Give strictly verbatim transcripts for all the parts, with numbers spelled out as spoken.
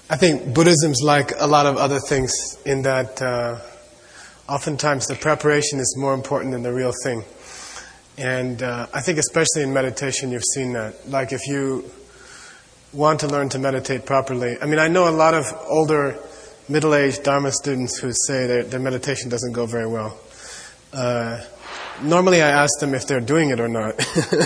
I think Buddhism's like a lot of other things in that uh, oftentimes the preparation is more important than the real thing. And uh, I think especially in meditation you've seen that. Like if you want to learn to meditate properly. I mean, I know a lot of older, middle-aged Dharma students who say that their meditation doesn't go very well. Uh, normally I ask them if they're doing it or not.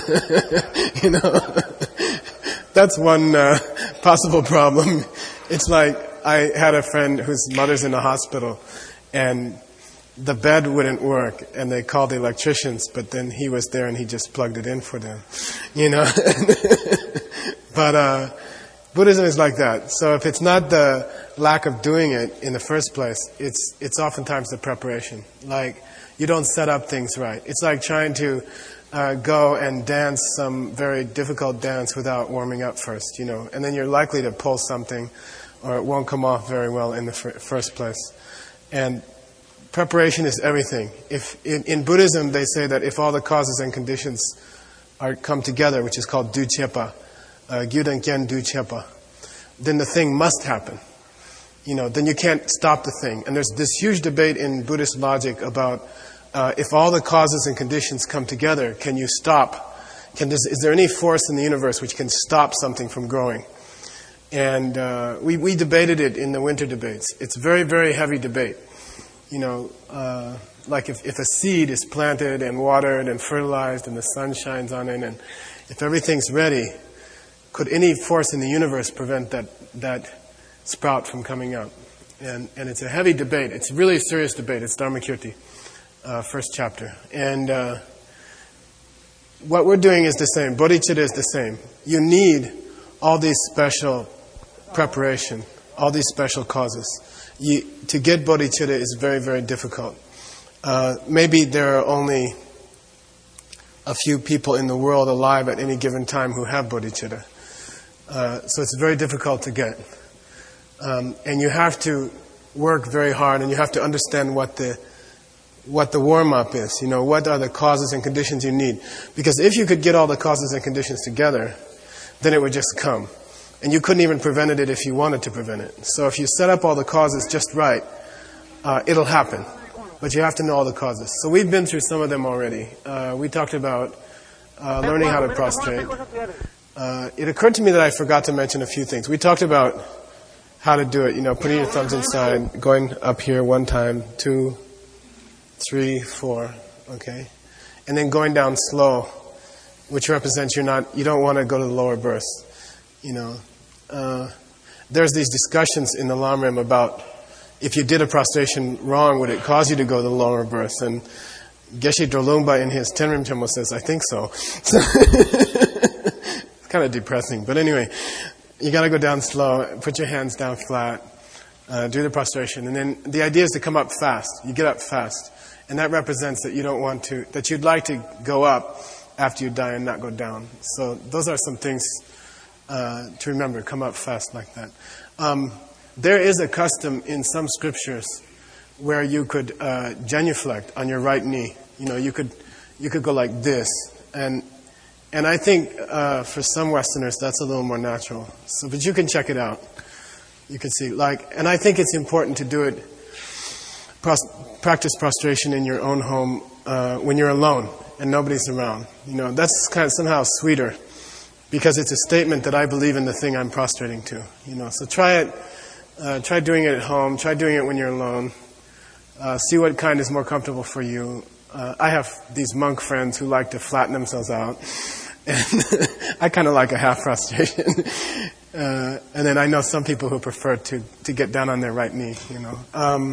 You know, that's one uh, possible problem. It's like I had a friend whose mother's in the hospital and the bed wouldn't work and they called the electricians, but then he was there and he just plugged it in for them. You know? But uh, Buddhism is like that. So if it's not the lack of doing it in the first place, it's it's oftentimes the preparation. Like you don't set up things right. It's like trying to uh, go and dance some very difficult dance without warming up first, you know, and then you're likely to pull something or it won't come off very well in the fir- first place. And preparation is everything. If in, in Buddhism they say that if all the causes and conditions are come together, which is called duchepa, uh, gyudan kyen duchepa, then the thing must happen. You know, then you can't stop the thing. And there's this huge debate in Buddhist logic about uh, if all the causes and conditions come together, can you stop? Can this, is there any force in the universe which can stop something from growing? And uh, we, we debated it in the winter debates. It's a very, very heavy debate. You know, uh, like if, if a seed is planted and watered and fertilized and the sun shines on it, and if everything's ready, could any force in the universe prevent that that sprout from coming up? And and it's a heavy debate. It's a really serious debate. It's Dharmakirti, uh, first chapter. And uh, what we're doing is the same. Bodhicitta is the same. You need all these special preparation, all these special causes. You, to get bodhicitta is very, very difficult. Uh, maybe there are only a few people in the world alive at any given time who have bodhicitta. Uh, so it's very difficult to get. Um, and you have to work very hard and you have to understand what the what the warm-up is. You know, what are the causes and conditions you need. Because if you could get all the causes and conditions together, then it would just come. And you couldn't even prevent it if you wanted to prevent it. So if you set up all the causes just right, uh, it'll happen. But you have to know all the causes. So we've been through some of them already. Uh, we talked about uh, learning how to prostrate. Uh, it occurred to me that I forgot to mention a few things. We talked about how to do it, you know, putting your thumbs inside, going up here one time, two, three, four, okay? And then going down slow, which represents you're not, you don't want to go to the lower berths, you know. Uh, there's these discussions in the Lamrim about if you did a prostration wrong, would it cause you to go to the lower berths? And Geshe Drolungpa in his Tenrim Temple says, I think so. So it's kind of depressing. But anyway, you got to go down slow, put your hands down flat, uh, do the prostration. And then the idea is to come up fast. You get up fast. And that represents that you don't want to, that you'd like to go up after you die and not go down. So those are some things uh, to remember. Come up fast like that. Um, there is a custom in some scriptures where you could uh, genuflect on your right knee. You know, you could you could go like this. And and I think uh, for some Westerners that's a little more natural. So, but you can check it out. You can see, like, and I think it's important to do it. Pros- practice prostration in your own home uh, when you're alone and nobody's around. You know, that's kind of somehow sweeter because it's a statement that I believe in the thing I'm prostrating to. You know, so try it. Uh, try doing it at home. Try doing it when you're alone. Uh, see what kind is more comfortable for you. Uh, I have these monk friends who like to flatten themselves out. And I kind of like a half prostration. uh, and then I know some people who prefer to, to get down on their right knee, you know. Um,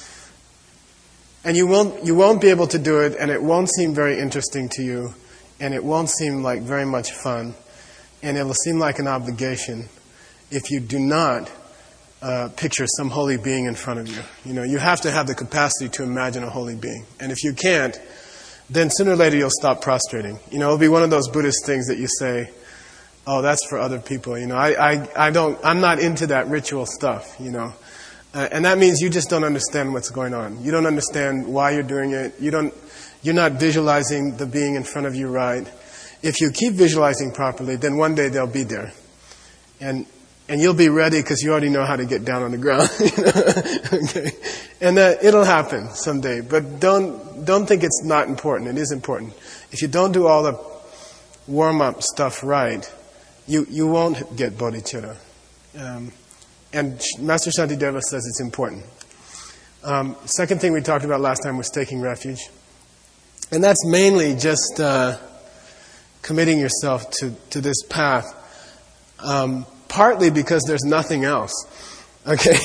and you won't, you won't be able to do it, and it won't seem very interesting to you, and it won't seem like very much fun, and it will seem like an obligation if you do not Uh, picture some holy being in front of you. You know, you have to have the capacity to imagine a holy being. And if you can't, then sooner or later you'll stop prostrating. You know, it'll be one of those Buddhist things that you say, oh, that's for other people. You know, I, I, I don't, I'm not into that ritual stuff, you know. Uh, and that means you just don't understand what's going on. You don't understand why you're doing it. You don't, you're not visualizing the being in front of you right. If you keep visualizing properly, then one day they'll be there. And And you'll be ready because you already know how to get down on the ground. You know? Okay. And that it'll happen someday. But don't don't think it's not important. It is important. If you don't do all the warm-up stuff right, you, you won't get bodhicitta. Um, and Master Shantideva says it's important. Um, second thing we talked about last time was taking refuge. And that's mainly just uh, committing yourself to, to this path. Um, partly because there's nothing else. Okay?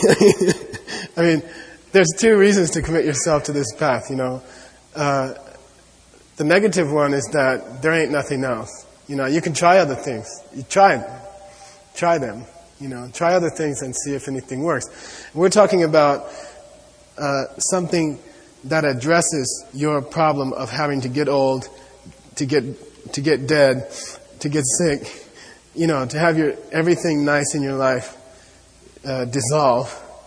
I mean, there's two reasons to commit yourself to this path, you know. Uh, the negative one is that there ain't nothing else. You know, you can try other things. You try Try them. You know, try other things and see if anything works. We're talking about uh, something that addresses your problem of having to get old, to get to get dead, to get sick, you know, to have your everything nice in your life uh, dissolve.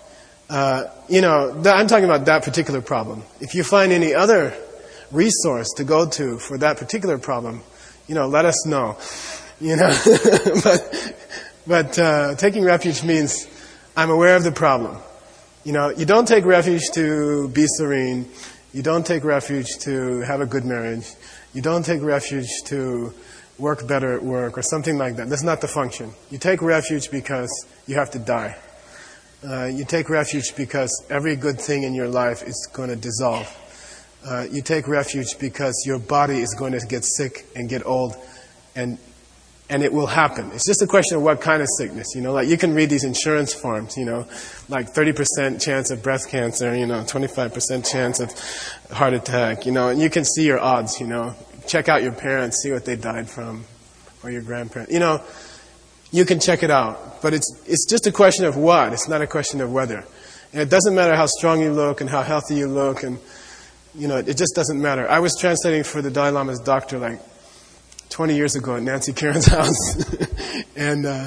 Uh, you know, that, I'm talking about that particular problem. If you find any other resource to go to for that particular problem, you know, let us know. You know, but but uh, taking refuge means I'm aware of the problem. You know, you don't take refuge to be serene. You don't take refuge to have a good marriage. You don't take refuge to work better at work or something like that. That's not the function. You take refuge because you have to die. Uh, you take refuge because every good thing in your life is going to dissolve. Uh, you take refuge because your body is going to get sick and get old, and and it will happen. It's just a question of what kind of sickness. You know, like you can read these insurance forms. You know, like thirty percent chance of breast cancer. You know, twenty-five percent chance of heart attack. You know, and you can see your odds. You know, check out your parents, see what they died from, or your grandparents. You know, you can check it out. But it's it's just a question of what. It's not a question of whether. And it doesn't matter how strong you look and how healthy you look, and you know, it just doesn't matter. I was translating for the Dalai Lama's doctor like twenty years ago at Nancy Karen's house, and uh,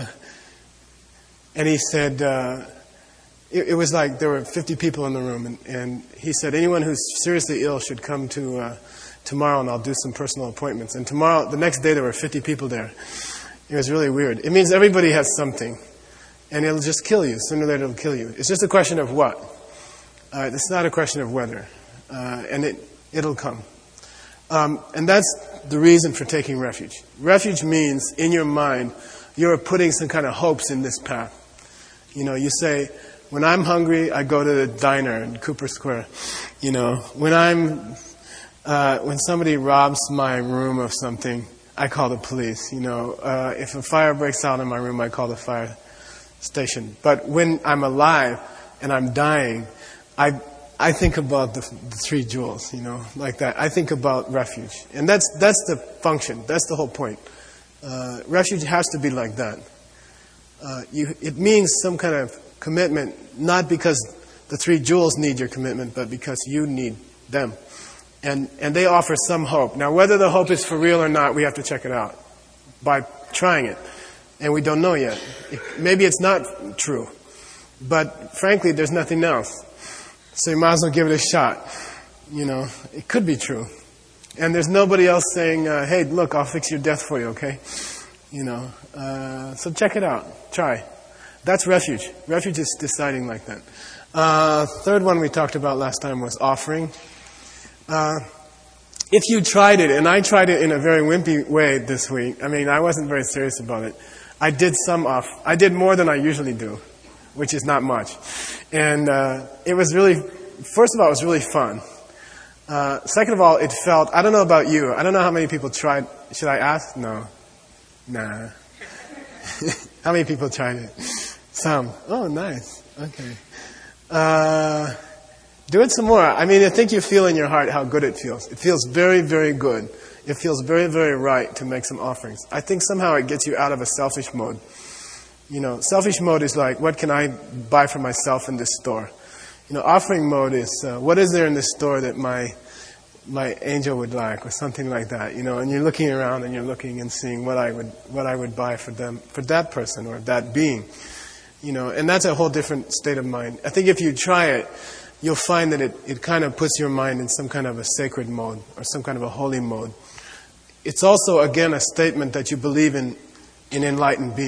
and he said uh, it, it was like there were fifty people in the room, and, and he said anyone who's seriously ill should come to uh, tomorrow, and I'll do some personal appointments. And tomorrow, the next day, there were fifty people there. It was really weird. It means everybody has something, and it'll just kill you. Sooner or later, it'll kill you. It's just a question of what. Uh, it's not a question of whether. Uh, and it, it'll come. Um, and that's the reason for taking refuge. Refuge means, in your mind, you're putting some kind of hopes in this path. You know, you say, when I'm hungry, I go to the diner in Cooper Square. You know, when I'm, uh, when somebody robs my room of something, I call the police. You know, uh, if a fire breaks out in my room, I call the fire station. But when I'm alive and I'm dying, I I think about the, the three jewels, you know, like that. I think about refuge. And that's that's the function. That's the whole point. Uh, refuge has to be like that. Uh, you, it means some kind of commitment, not because the three jewels need your commitment, but because you need them. And and they offer some hope. Now, whether the hope is for real or not, we have to check it out by trying it. And we don't know yet. It, maybe it's not true. But frankly, there's nothing else. So you might as well give it a shot. You know, it could be true. And there's nobody else saying, uh, hey, look, I'll fix your death for you, okay? You know, uh, so check it out. Try. That's refuge. Refuge is deciding like that. Uh, third one we talked about last time was offering. Uh, if you tried it, and I tried it in a very wimpy way this week, I mean, I wasn't very serious about it. I did some off. I did more than I usually do, which is not much. And uh, it was really, first of all, it was really fun. Uh, second of all, it felt, I don't know about you, I don't know how many people tried, should I ask? No. Nah. How many people tried it? Some. Oh, nice. Okay. Uh, do it some more. I mean, I think you feel in your heart how good it feels. It feels very, very good. It feels very, very right to make some offerings. I think somehow it gets you out of a selfish mode. You know, selfish mode is like, what can I buy for myself in this store? You know, offering mode is, uh, what is there in this store that my my angel would like, or something like that. You know, and you're looking around and you're looking and seeing what I would what I would buy for them, for that person or that being. You know, and that's a whole different state of mind. I think if you try it, you'll find that it, it kind of puts your mind in some kind of a sacred mode or some kind of a holy mode. It's also, again, a statement that you believe in in enlightened beings.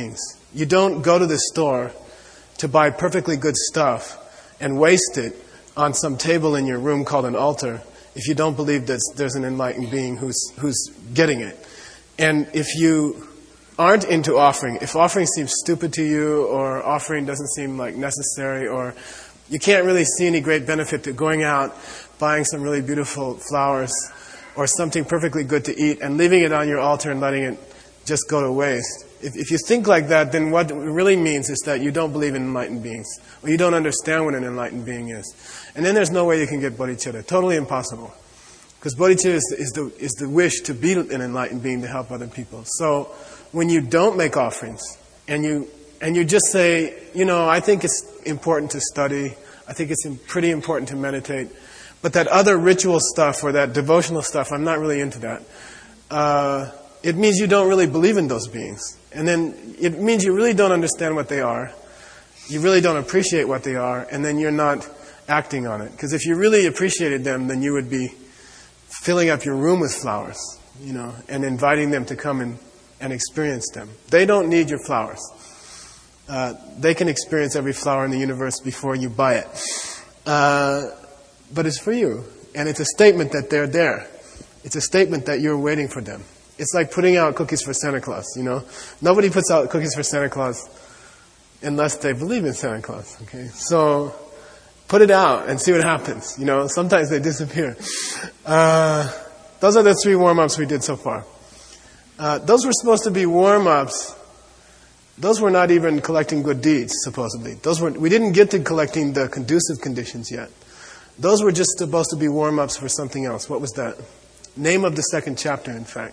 You don't go to the store to buy perfectly good stuff and waste it on some table in your room called an altar if you don't believe that there's an enlightened being who's who's getting it. And if you aren't into offering, if offering seems stupid to you, or offering doesn't seem like necessary, or you can't really see any great benefit to going out, buying some really beautiful flowers or something perfectly good to eat and leaving it on your altar and letting it just go to waste. If, if you think like that, then what it really means is that you don't believe in enlightened beings, or you don't understand what an enlightened being is. And then there's no way you can get bodhicitta. Totally impossible. Because bodhicitta is, is, the, is the wish to be an enlightened being to help other people. So when you don't make offerings, and you and you just say, you know, I think it's important to study, I think it's pretty important to meditate, but that other ritual stuff or that devotional stuff, I'm not really into that. Uh, it means you don't really believe in those beings. And then it means you really don't understand what they are. You really don't appreciate what they are, and then you're not acting on it. Because if you really appreciated them, then you would be filling up your room with flowers, you know, and inviting them to come and, and experience them. They don't need your flowers. Uh, they can experience every flower in the universe before you buy it. Uh, but it's for you. And it's a statement that they're there. It's a statement that you're waiting for them. It's like putting out cookies for Santa Claus, you know. Nobody puts out cookies for Santa Claus unless they believe in Santa Claus, okay? So put it out and see what happens, you know. Sometimes they disappear. Uh, those are the three warm-ups we did so far. Uh, those were supposed to be warm-ups. Those were not even collecting good deeds, supposedly. Those were, we didn't get to collecting the conducive conditions yet. Those were just supposed to be warm-ups for something else. What was that? Name of the second chapter, in fact.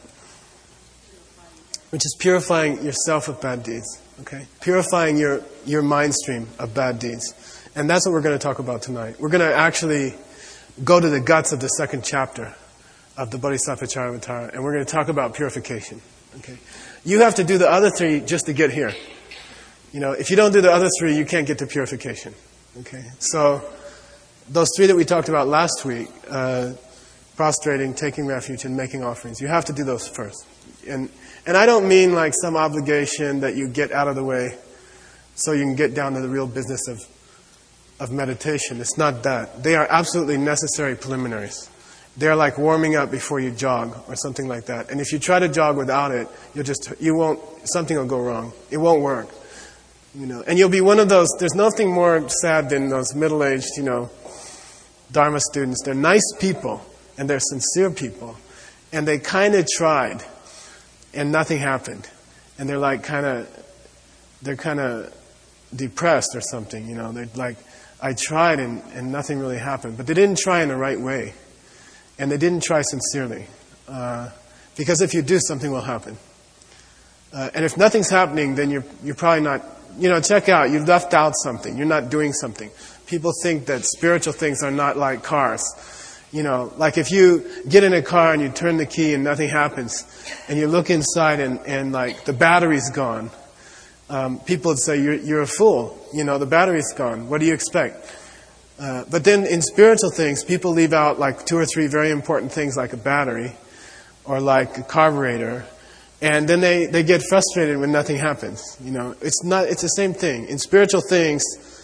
Which is purifying yourself of bad deeds. Okay? Purifying your, your mind stream of bad deeds. And that's what we're going to talk about tonight. We're going to actually go to the guts of the second chapter of the Bodhisattva Charyavatara, and we're going to talk about purification. Okay? You have to do the other three just to get here. You know, if you don't do the other three, you can't get to purification. Okay? So, those three that we talked about last week, uh, prostrating, taking refuge, and making offerings, you have to do those first. And and I don't mean like some obligation that you get out of the way so you can get down to the real business of of meditation. It's not that. They are absolutely necessary preliminaries. They're like warming up before you jog or something like that. And if you try to jog without it, you'll just you won't something will go wrong. It won't work. You know, and you'll be one of those. There's nothing more sad than those middle-aged, you know, Dharma students. They're nice people and they're sincere people, and they kind of tried, and nothing happened, and they're like kind of they're kind of depressed or something. You know, they're like, I tried and, and nothing really happened, but they didn't try in the right way. And they didn't try sincerely. Uh, because if you do, something will happen. Uh, and if nothing's happening, then you're you're probably not, you know, check out, you've left out something. You're not doing something. People think that spiritual things are not like cars. You know, like if you get in a car and you turn the key and nothing happens, and you look inside and, and like the battery's gone, um, people would say, you're, you're a fool. You know, the battery's gone. What do you expect? Uh, but then in spiritual things, people leave out like two or three very important things like a battery or like a carburetor, and then they, they get frustrated when nothing happens. You know, it's not, it's the same thing. In spiritual things,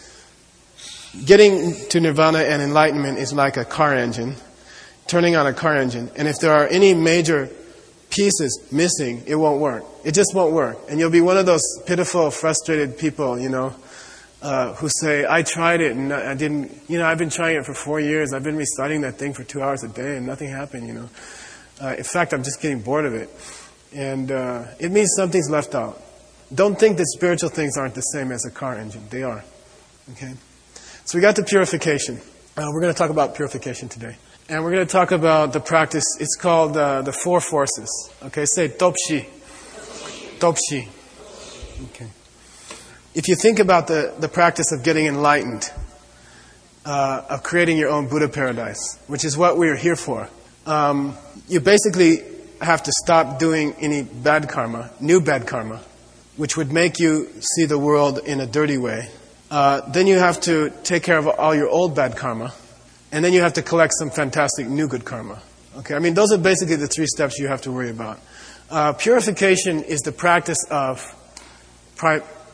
getting to nirvana and enlightenment is like a car engine, turning on a car engine. And if there are any major pieces missing, it won't work. It just won't work. And you'll be one of those pitiful, frustrated people, you know, Uh, who say, I tried it and I didn't, you know, I've been trying it for four years. I've been reciting that thing for two hours a day and nothing happened, you know. Uh, in fact, I'm just getting bored of it. And uh, it means something's left out. Don't think that spiritual things aren't the same as a car engine. They are. Okay? So we got to purification. Uh, we're going to talk about purification today. And we're going to talk about the practice. It's called uh, the four forces. Okay? Say Topshi. Topshi. Okay. If you think about the, the practice of getting enlightened, uh, of creating your own Buddha paradise, which is what we're here for, um, you basically have to stop doing any bad karma, new bad karma, which would make you see the world in a dirty way. Uh, then you have to take care of all your old bad karma, and then you have to collect some fantastic new good karma. Okay, I mean, those are basically the three steps you have to worry about. Uh, purification is the practice of pri-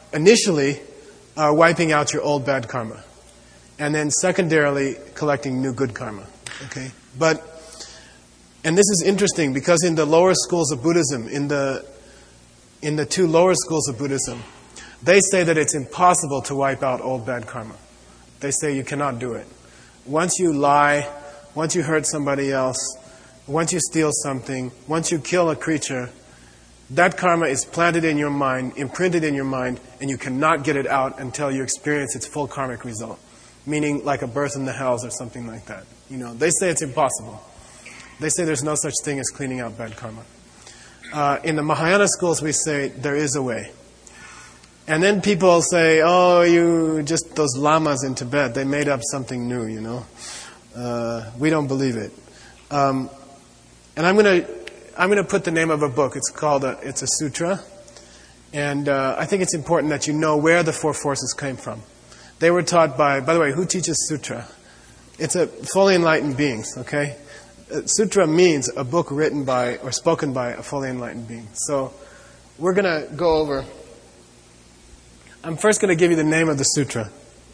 initially are wiping out your old bad karma, and then secondarily collecting new good karma. Okay, but and this is interesting because in the lower schools of Buddhism, in the in the two lower schools of Buddhism, they say that it's impossible to wipe out old bad karma. They say you cannot do it. Once you lie, once you hurt somebody else, once you steal something, once you kill a creature, that karma is planted in your mind, imprinted in your mind, and you cannot get it out until you experience its full karmic result. Meaning like a birth in the hells or something like that. You know, they say it's impossible. They say there's no such thing as cleaning out bad karma. Uh, in the Mahayana schools, we say there is a way. And then people say, oh, you just those lamas in Tibet, they made up something new, you know. Uh, we don't believe it. Um, and I'm going to I'm going to put the name of a book. It's called a, it's a sutra. And uh, I think it's important that you know where the four forces came from. They were taught by, by the way, who teaches sutra? It's a fully enlightened beings, okay? Uh, sutra means a book written by or spoken by a fully enlightened being. So we're going to go over. I'm first going to give you the name of the sutra.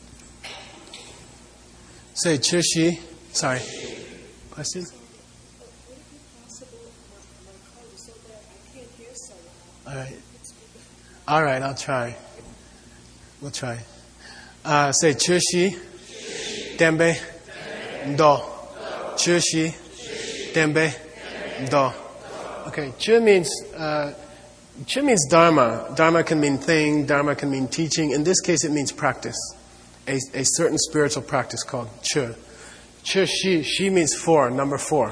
Say Chishi. Sorry. Questions? All right. All right, I'll try. We'll try. Uh, say Chushi, Tembe, Do. Chushi, Tembe, Do. Okay, Chu means uh, Chu means Dharma. Dharma can mean thing. Dharma can mean teaching. In this case, it means practice. A, a certain spiritual practice called Chu. Chu Shi. Shi means four, number four.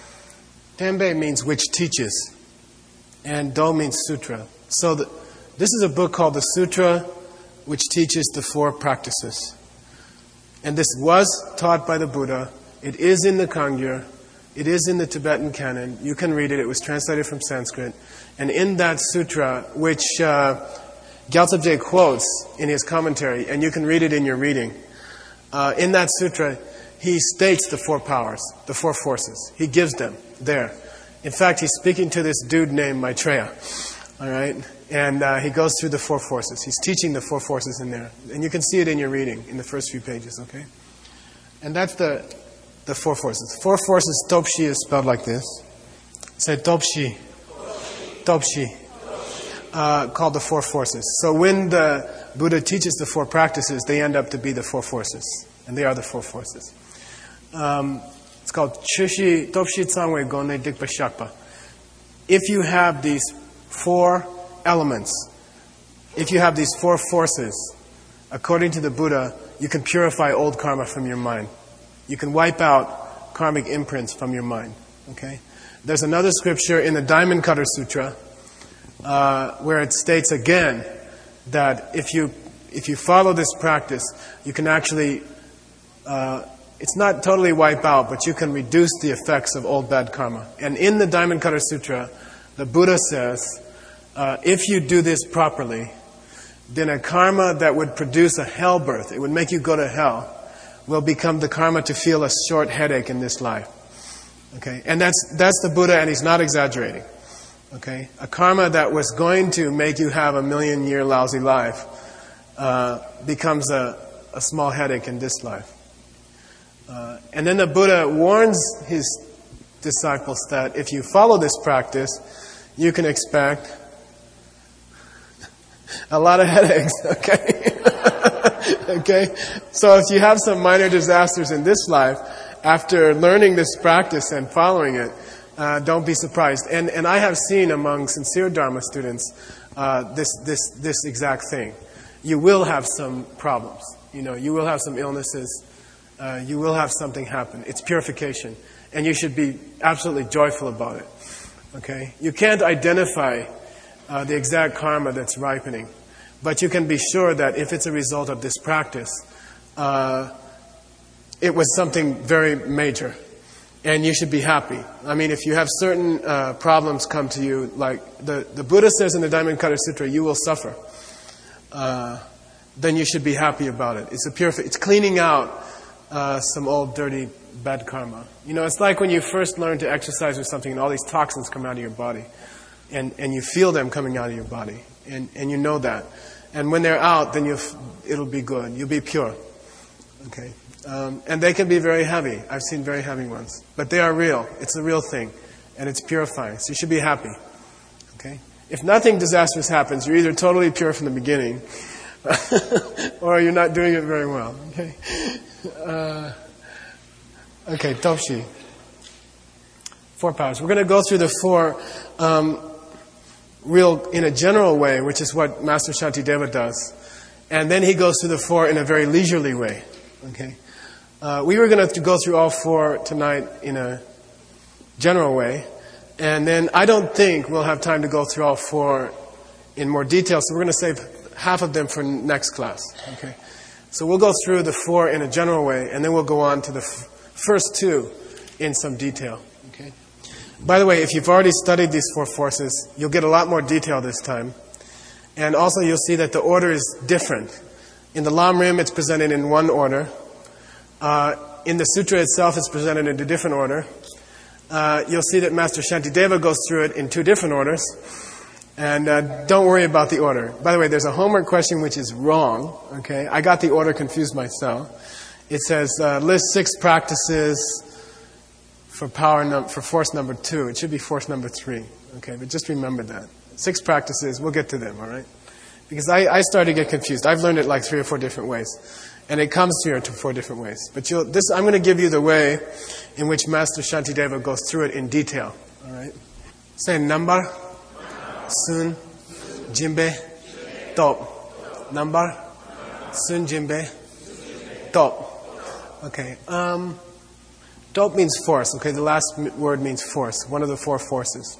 Tembe means which teaches. And Do means sutra. So the, this is a book called the Sutra, which teaches the four practices. And this was taught by the Buddha. It is in the Kangyur. It is in the Tibetan canon. You can read it. It was translated from Sanskrit. And in that sutra, which uh, Gyaltsab Je quotes in his commentary, and you can read it in your reading, uh, in that sutra, he states the four powers, the four forces. He gives them there. In fact, he's speaking to this dude named Maitreya, all right? And uh, he goes through the four forces. He's teaching the four forces in there. And you can see it in your reading, in the first few pages, okay? And that's the the four forces. Four forces, Topshi is spelled like this. Say Topshi. Topshi. Uh, called the four forces. So when the Buddha teaches the four practices, they end up to be the four forces. And they are the four forces. Um... It's called Chushi Topshi Tsangwe Gone Dikpa Shakpa. If you have these four elements, if you have these four forces, according to the Buddha, you can purify old karma from your mind. You can wipe out karmic imprints from your mind. Okay? There's another scripture in the Diamond Cutter Sutra uh, where it states again that if you if you follow this practice, you can actually uh, it's not totally wipe out, but you can reduce the effects of old bad karma. And in the Diamond Cutter Sutra, the Buddha says, uh, if you do this properly, then a karma that would produce a hell birth, it would make you go to hell, will become the karma to feel a short headache in this life. Okay, and that's that's the Buddha, and he's not exaggerating. Okay, a karma that was going to make you have a million year lousy life uh, becomes a, a small headache in this life. Uh, and then the Buddha warns his disciples that if you follow this practice, you can expect a lot of headaches, okay? Okay? So if you have some minor disasters in this life, after learning this practice and following it, uh, don't be surprised. And and I have seen among sincere Dharma students uh, this this this exact thing. You will have some problems. You know, you will have some illnesses. Uh, you will have something happen. It's purification. And you should be absolutely joyful about it. Okay? You can't identify uh, the exact karma that's ripening. But you can be sure that if it's a result of this practice, uh, it was something very major. And you should be happy. I mean, if you have certain uh, problems come to you, like the, the Buddha says in the Diamond Cutter Sutra, you will suffer. Uh, then you should be happy about it. It's a purifi- It's cleaning out Uh, some old, dirty, bad karma. You know, it's like when you first learn to exercise or something and all these toxins come out of your body. And, and you feel them coming out of your body. And, and you know that. And when they're out, then you'll, it'll be good. You'll be pure. Okay. Um, and they can be very heavy. I've seen very heavy ones. But they are real. It's a real thing. And it's purifying. So you should be happy. Okay. If nothing disastrous happens, you're either totally pure from the beginning, or you're not doing it very well. Okay. Uh, okay, Topshi. Four powers. We're going to go through the four um, real, in a general way, which is what Master Shantideva does. And then he goes through the four in a very leisurely way. Okay. Uh, we were going to go through all four tonight in a general way. And then I don't think we'll have time to go through all four in more detail. So we're going to save half of them for next class. Okay. So we'll go through the four in a general way, and then we'll go on to the f- first two in some detail. Okay. By the way, if you've already studied these four forces, you'll get a lot more detail this time. And also you'll see that the order is different. In the Lamrim, it's presented in one order. Uh, in the sutra itself, it's presented in a different order. Uh, you'll see that Master Shantideva goes through it in two different orders. And uh, don't worry about the order. By the way, there's a homework question which is wrong. Okay, I got the order confused myself. It says uh, list six practices for power num- for force number two. It should be force number three. Okay, but just remember that six practices. We'll get to them. All right, because I, I started to get confused. I've learned it like three or four different ways, and it comes here to four different ways. But you'll, this I'm going to give you the way in which Master Shantideva goes through it in detail. All right, say number. Sun, Jimbe, Top. Number, Sun, Jimbe, Top. Okay. Um, Top means force. Okay, the last word means force. One of the four forces.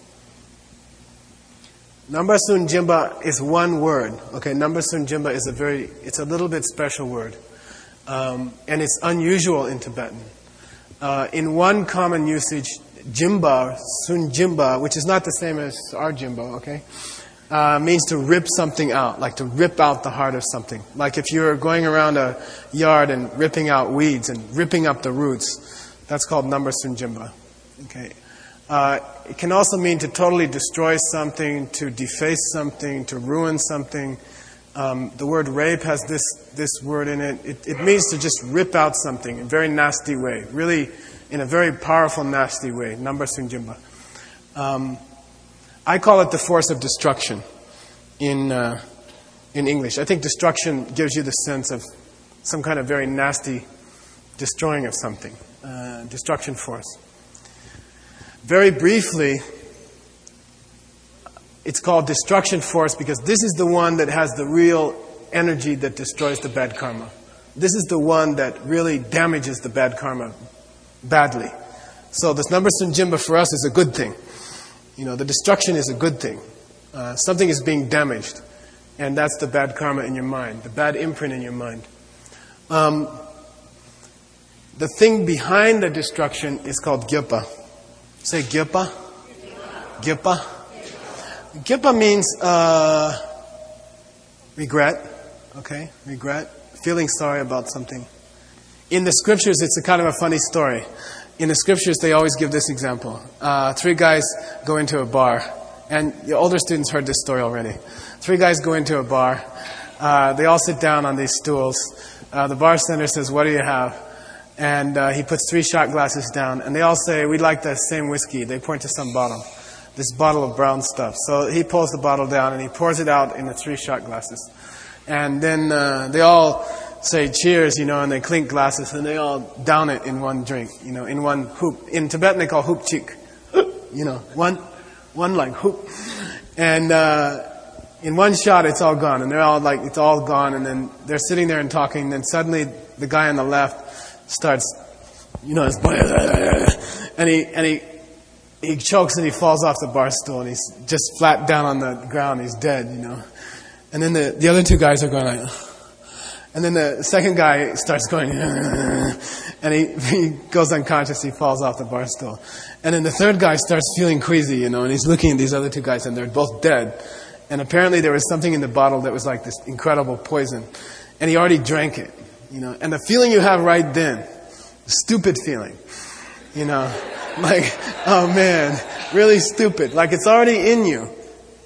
Number Sun Jimba is one word. Okay, Number Sun Jimba is a very, it's a little bit special word. Um, and it's unusual in Tibetan. Uh, in one common usage, Jimba, Sun Jimba, which is not the same as our Jimba, okay, uh, means to rip something out, like to rip out the heart of something. Like if you're going around a yard and ripping out weeds and ripping up the roots, that's called Number Sun Jimba. Okay. Uh, it can also mean to totally destroy something, to deface something, to ruin something. Um, the word rape has this this word in it. it. It means to just rip out something in a very nasty way, really in a very powerful, nasty way. Number Sun Jimba. Um, I call it the force of destruction in uh, in English. I think destruction gives you the sense of some kind of very nasty destroying of something. Uh, destruction force. Very briefly, it's called destruction force because this is the one that has the real energy that destroys the bad karma. This is the one that really damages the bad karma badly. So this Number Sun Jimba for us is a good thing. You know, the destruction is a good thing. Uh, something is being damaged. And that's the bad karma in your mind, the bad imprint in your mind. Um, the thing behind the destruction is called Gyapa. Say Gyapa. Gyapa. Gyapa means uh, regret. Okay, regret. Feeling sorry about something. In the scriptures, it's a kind of a funny story. In the scriptures, they always give this example. Uh, three guys go into a bar. And the older students heard this story already. Three guys go into a bar. Uh, they all sit down on these stools. Uh, the bartender says, "What do you have?" And uh, he puts three shot glasses down. And they all say, "We'd like the same whiskey." They point to some bottle. This bottle of brown stuff. So he pulls the bottle down and he pours it out in the three shot glasses. And then uh, they all say cheers, you know, and they clink glasses and they all down it in one drink, you know, in one hoop. In Tibetan they call hoop chik. You know, one, one like hoop. And uh, in one shot it's all gone. And they're all like, it's all gone. And then they're sitting there and talking. And then suddenly the guy on the left starts, you know, and he, and he, he chokes and he falls off the bar stool and he's just flat down on the ground. He's dead, you know. And then the, the other two guys are going like, and then the second guy starts going, and he, he goes unconscious. He falls off the bar stool. And then the third guy starts feeling queasy, you know, and he's looking at these other two guys and they're both dead. And apparently there was something in the bottle that was like this incredible poison. And he already drank it, you know. And the feeling you have right then, the stupid feeling, you know, like, oh man, really stupid. Like it's already in you.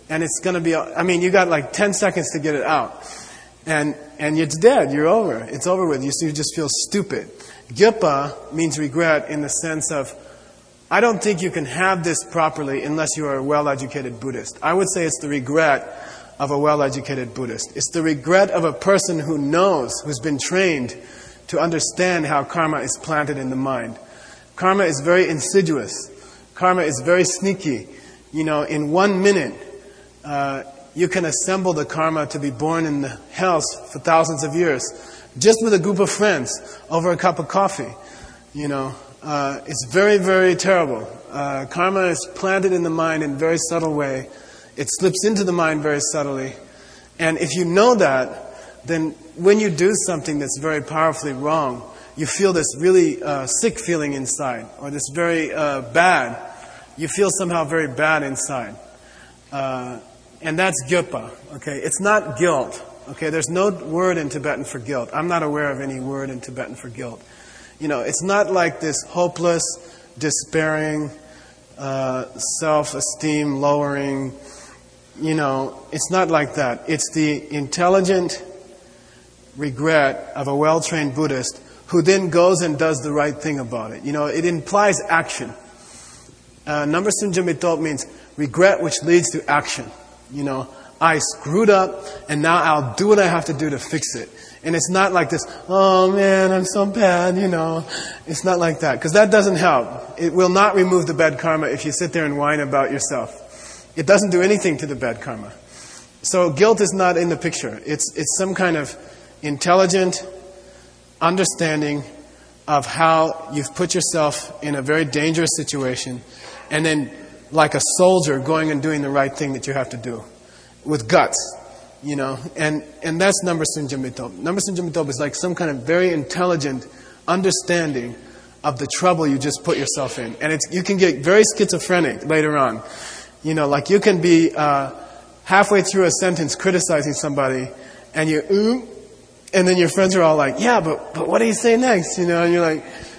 And it's going to be, I mean, you got like ten seconds to get it out. And and it's dead. You're over. It's over with. You, so you just feel stupid. Gyöpa means regret in the sense of, I don't think you can have this properly unless you are a well-educated Buddhist. I would say it's the regret of a well-educated Buddhist. It's the regret of a person who knows, who's been trained to understand how karma is planted in the mind. Karma is very insidious. Karma is very sneaky. You know, in one minute, uh, you can assemble the karma to be born in the hells for thousands of years, just with a group of friends over a cup of coffee. You know, uh, it's very, very terrible. Uh, karma is planted in the mind in a very subtle way. It slips into the mind very subtly. And if you know that, then when you do something that's very powerfully wrong, you feel this really uh, sick feeling inside, or this very uh, bad. You feel somehow very bad inside. Uh, and that's gyöpa, okay? It's not guilt, okay? There's no word in Tibetan for guilt. I'm not aware of any word in Tibetan for guilt. You know, it's not like this hopeless, despairing, uh, self-esteem lowering, you know, it's not like that. It's the intelligent regret of a well-trained Buddhist who then goes and does the right thing about it. You know, it implies action. Uh, Number Sunjamito means regret which leads to action. You know, I screwed up and now I'll do what I have to do to fix it. And it's not like this, oh man, I'm so bad, you know. It's not like that, because that doesn't help. It will not remove the bad karma if you sit there and whine about yourself. It doesn't do anything to the bad karma. So guilt is not in the picture. It's it's some kind of intelligent understanding of how you've put yourself in a very dangerous situation, and then like a soldier going and doing the right thing that you have to do with guts, you know. And and that's Number Sunjamito. Number Sunjamito is like some kind of very intelligent understanding of the trouble you just put yourself in. And it's you can get very schizophrenic later on. You know, like you can be uh, halfway through a sentence criticizing somebody, and you, ooh, and then your friends are all like, yeah, but but what do you say next? You know, and you're like,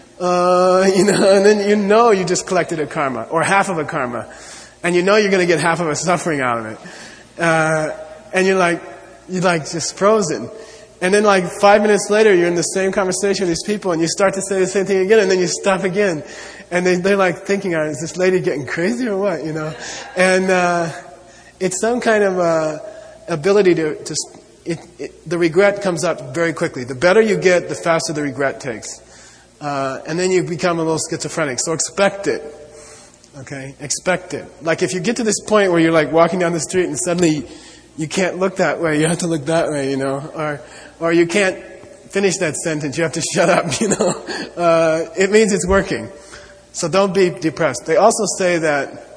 uh, you know, and then you know you just collected a karma, or half of a karma, and you know you're going to get half of a suffering out of it, uh, and you're like, you're like just frozen. And then like five minutes later, you're in the same conversation with these people, and you start to say the same thing again, and then you stop again. And they, they're like thinking, is this lady getting crazy or what, you know? And uh, it's some kind of uh, ability to, to it, it, the regret comes up very quickly. The better you get, the faster the regret takes. Uh, and then you become a little schizophrenic. So expect it. Okay? Expect it. Like if you get to this point where you're like walking down the street and suddenly you can't look that way, you have to look that way, you know? Or, or you can't finish that sentence, you have to shut up, you know? Uh, it means it's working. So don't be depressed. They also say that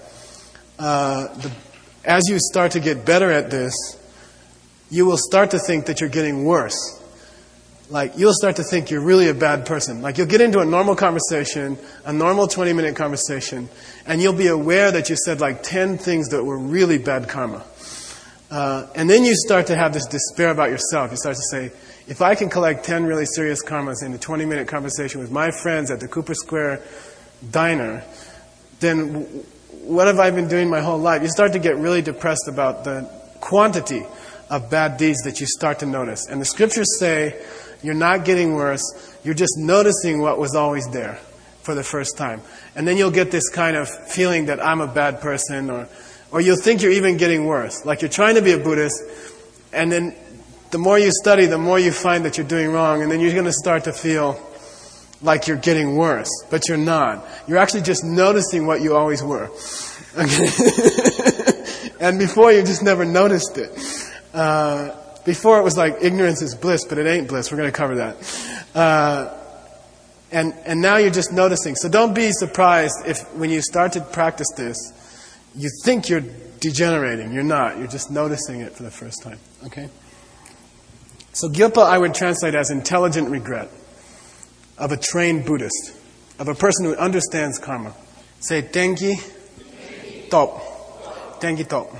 uh, the, as you start to get better at this, you will start to think that you're getting worse. Like, you'll start to think you're really a bad person. Like, you'll get into a normal conversation, a normal twenty-minute conversation, and you'll be aware that you said like ten things that were really bad karma. Uh, and then you start to have this despair about yourself. You start to say, if I can collect ten really serious karmas in a twenty-minute conversation with my friends at the Cooper Square diner, then what have I been doing my whole life? You start to get really depressed about the quantity of bad deeds that you start to notice. And the scriptures say you're not getting worse, you're just noticing what was always there for the first time. And then you'll get this kind of feeling that I'm a bad person, or or you'll think you're even getting worse. Like you're trying to be a Buddhist, and then the more you study, the more you find that you're doing wrong, and then you're going to start to feel like you're getting worse, but you're not. You're actually just noticing what you always were. Okay? And before you just never noticed it. Uh, before it was like ignorance is bliss, but it ain't bliss. We're going to cover that. Uh, and and now you're just noticing. So don't be surprised if when you start to practice this, you think you're degenerating. You're not. You're just noticing it for the first time. Okay? So gyöpa I would translate as intelligent regret of a trained Buddhist, of a person who understands karma. Say, tenki top. Tenki top.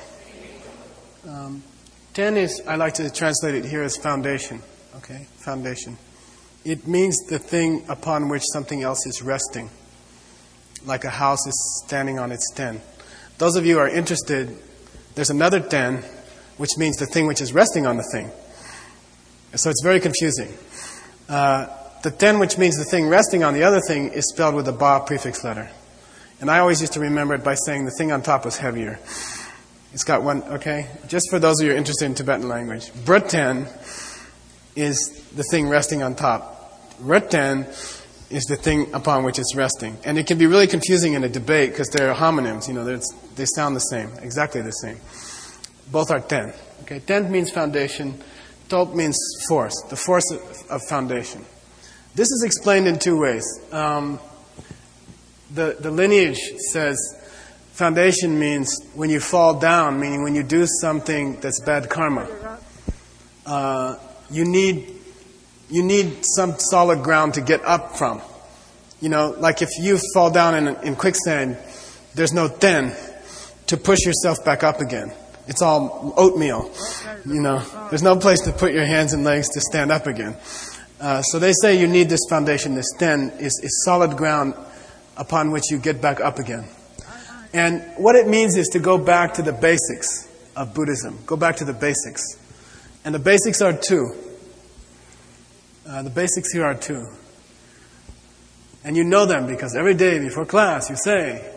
Um, ten is, I like to translate it here as foundation. Okay, foundation. It means the thing upon which something else is resting, like a house is standing on its ten. Those of you who are interested, There's another ten, which means the thing which is resting on the thing. So it's very confusing. Uh, the ten, which means the thing resting on the other thing, is spelled with a ba prefix letter. And I always used to remember it by saying the thing on top was heavier. It's got one, okay? Just for those of you interested in Tibetan language. Brten is the thing resting on top. Rten is the thing upon which it's resting. And it can be really confusing in a debate because they're homonyms. You know, they sound the same, exactly the same. Both are ten. Okay, ten means foundation. Top means force, the force of, of foundation. This is explained in two ways. Um, the, the lineage says foundation means when you fall down, meaning when you do something that's bad karma. Uh, you need you need some solid ground to get up from. You know, like if you fall down in, in quicksand, there's no ten to push yourself back up again. It's all oatmeal. You know, there's no place to put your hands and legs to stand up again. Uh, so they say you need this foundation. This ten is, is solid ground upon which you get back up again. And what it means is to go back to the basics of Buddhism. Go back to the basics. And the basics are two. Uh, the basics here are two. And you know them because every day before class you say,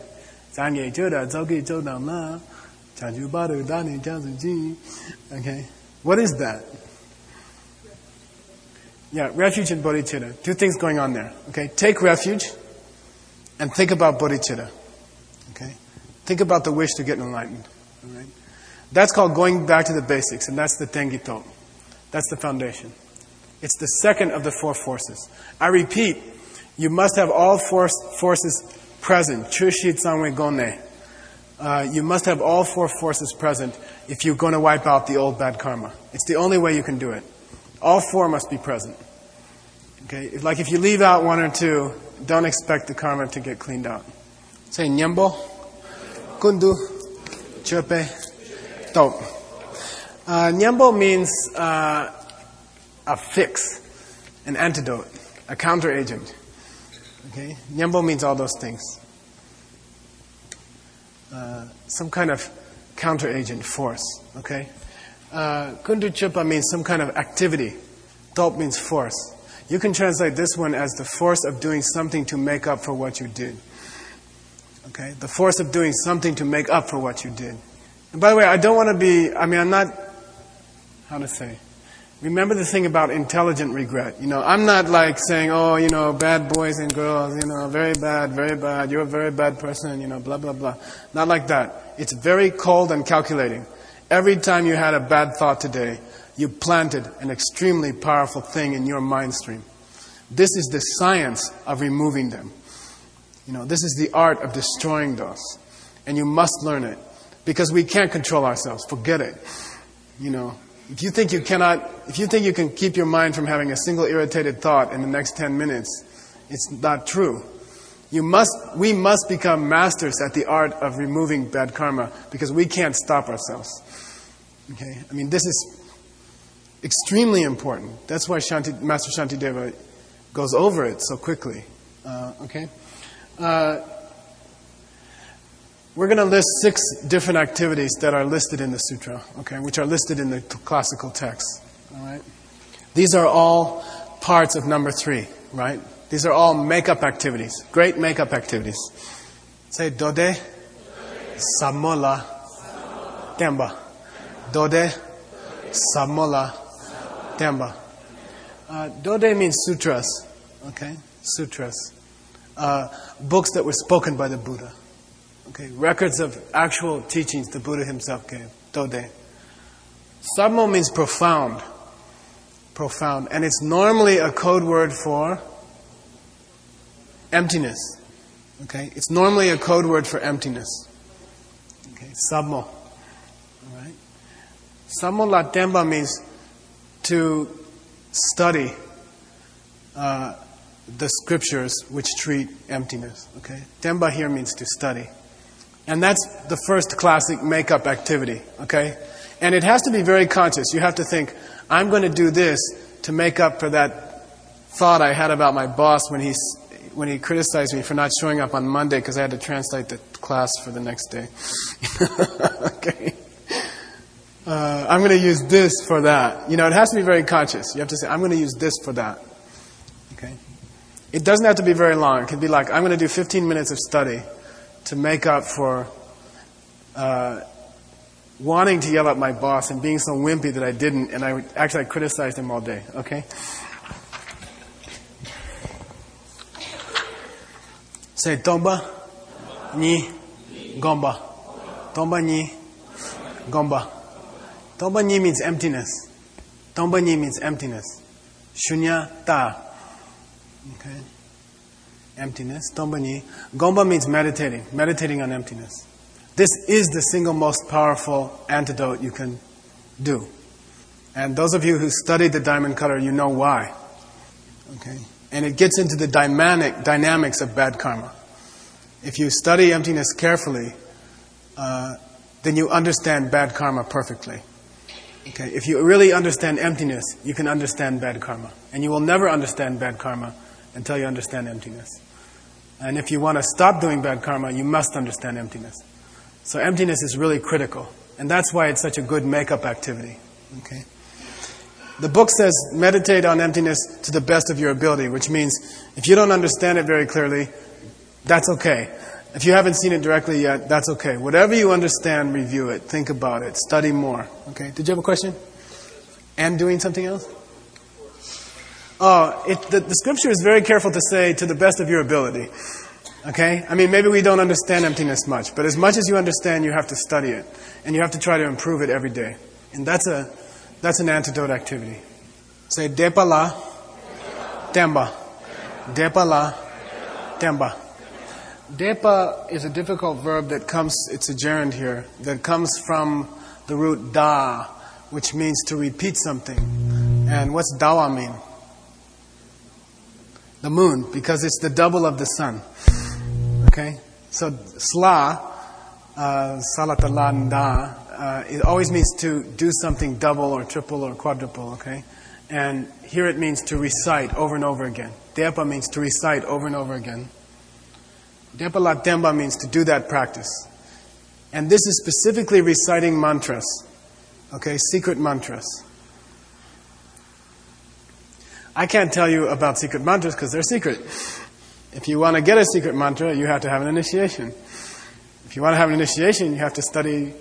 okay, what is that? Yeah, refuge and bodhicitta. Two things going on there. Okay, take refuge and think about bodhicitta. Okay, think about the wish to get enlightened. All right, that's called going back to the basics, and that's the Tengito. That's the foundation. It's the second of the four forces. I repeat, you must have all four forces present. Chushi Tsangwe Gone. Uh, you must have all four forces present if you're going to wipe out the old bad karma. It's the only way you can do it. All four must be present. Okay, if, like if you leave out one or two, don't expect the karma to get cleaned out. Say Nyambo, Kundu, Chepe, Top. Uh, Nyambo means uh, a fix, an antidote, a counteragent. Okay, Nyambo means all those things. Uh, some kind of counteragent force. Okay, uh, Kundu Chupa means some kind of activity. Top means force. You can translate this one as the force of doing something to make up for what you did. Okay, the force of doing something to make up for what you did. And by the way, I don't want to be. I mean, I'm not. How to say? Remember the thing about intelligent regret. You know, I'm not like saying, oh, you know, bad boys and girls, you know, very bad, very bad, you're a very bad person, you know, blah, blah, blah. Not like that. It's very cold and calculating. Every time you had a bad thought today, you planted an extremely powerful thing in your mind stream. This is the science of removing them. You know, this is the art of destroying those. And you must learn it. Because we can't control ourselves. Forget it. You know. If you think you cannot, if you think you can keep your mind from having a single irritated thought in the next ten minutes, it's not true. You must, we must become masters at the art of removing bad karma because we can't stop ourselves. Okay, I mean this is extremely important. That's why Shanti, Master Shantideva goes over it so quickly. Uh, okay. Uh, We're going to list six different activities that are listed in the sutra, okay, which are listed in the classical texts. All right. These are all parts of number three, right? These are all make-up activities, great make-up activities. Say Dode, Samola, Temba. Dode, Samola, Temba. Uh, Dode means sutras, okay, sutras, uh, books that were spoken by the Buddha. Okay, records of actual teachings the Buddha himself gave. Dode. Sammo means profound. Profound. And it's normally a code word for emptiness. Okay? It's normally a code word for emptiness. Okay, Sammo. Alright? Sammo la Temba means to study uh, the scriptures which treat emptiness. Okay? Temba here means to study. And that's the first classic make-up activity, okay? And it has to be very conscious. You have to think, I'm going to do this to make up for that thought I had about my boss when he, when he criticized me for not showing up on Monday because I had to translate the class for the next day. Okay? uh, I'm going to use this for that. You know, it has to be very conscious. You have to say, I'm going to use this for that. Okay? It doesn't have to be very long. It can be like, I'm going to do fifteen minutes of study to make up for uh, wanting to yell at my boss and being so wimpy that I didn't, and I would, actually I criticized him all day. Okay? Say, Tomba, Ni, Gomba. Tomba, Ni, Gomba. Tomba, Ni means emptiness. Tomba, Ni means emptiness. Shunya, Ta. Okay? Emptiness. Tomba, Ni. Gomba means meditating. Meditating on emptiness. This is the single most powerful antidote you can do. And those of you who studied the diamond cutter, you know why. Okay? And it gets into the dynamic dynamics of bad karma. If you study emptiness carefully, uh, then you understand bad karma perfectly. Okay? If you really understand emptiness, you can understand bad karma. And you will never understand bad karma until you understand emptiness. And if you want to stop doing bad karma, you must understand emptiness. So emptiness is really critical. And that's why it's such a good make-up activity. Okay? The book says meditate on emptiness to the best of your ability, which means if you don't understand it very clearly, that's okay. If you haven't seen it directly yet, that's okay. Whatever you understand, review it, think about it, study more. Okay? Did you have a question? And doing something else? Oh, it, the, the scripture is very careful to say to the best of your ability. Okay? I mean, maybe we don't understand emptiness much, but as much as you understand, you have to study it. And you have to try to improve it every day. And that's a that's an antidote activity. Say, Depala, Temba. Depala, Temba. Depa is a difficult verb that comes, it's a gerund here, that comes from the root da, which means to repeat something. And what's dawa mean? The moon, because it's the double of the sun. Okay? So, sla, uh, salatalanda, uh, it always means to do something double or triple or quadruple, okay? And here it means to recite over and over again. Depa means to recite over and over again. Depa la temba means to do that practice. And this is specifically reciting mantras, okay? Secret mantras. I can't tell you about secret mantras because they're secret. If you want to get a secret mantra, you have to have an initiation. If you want to have an initiation, you have to study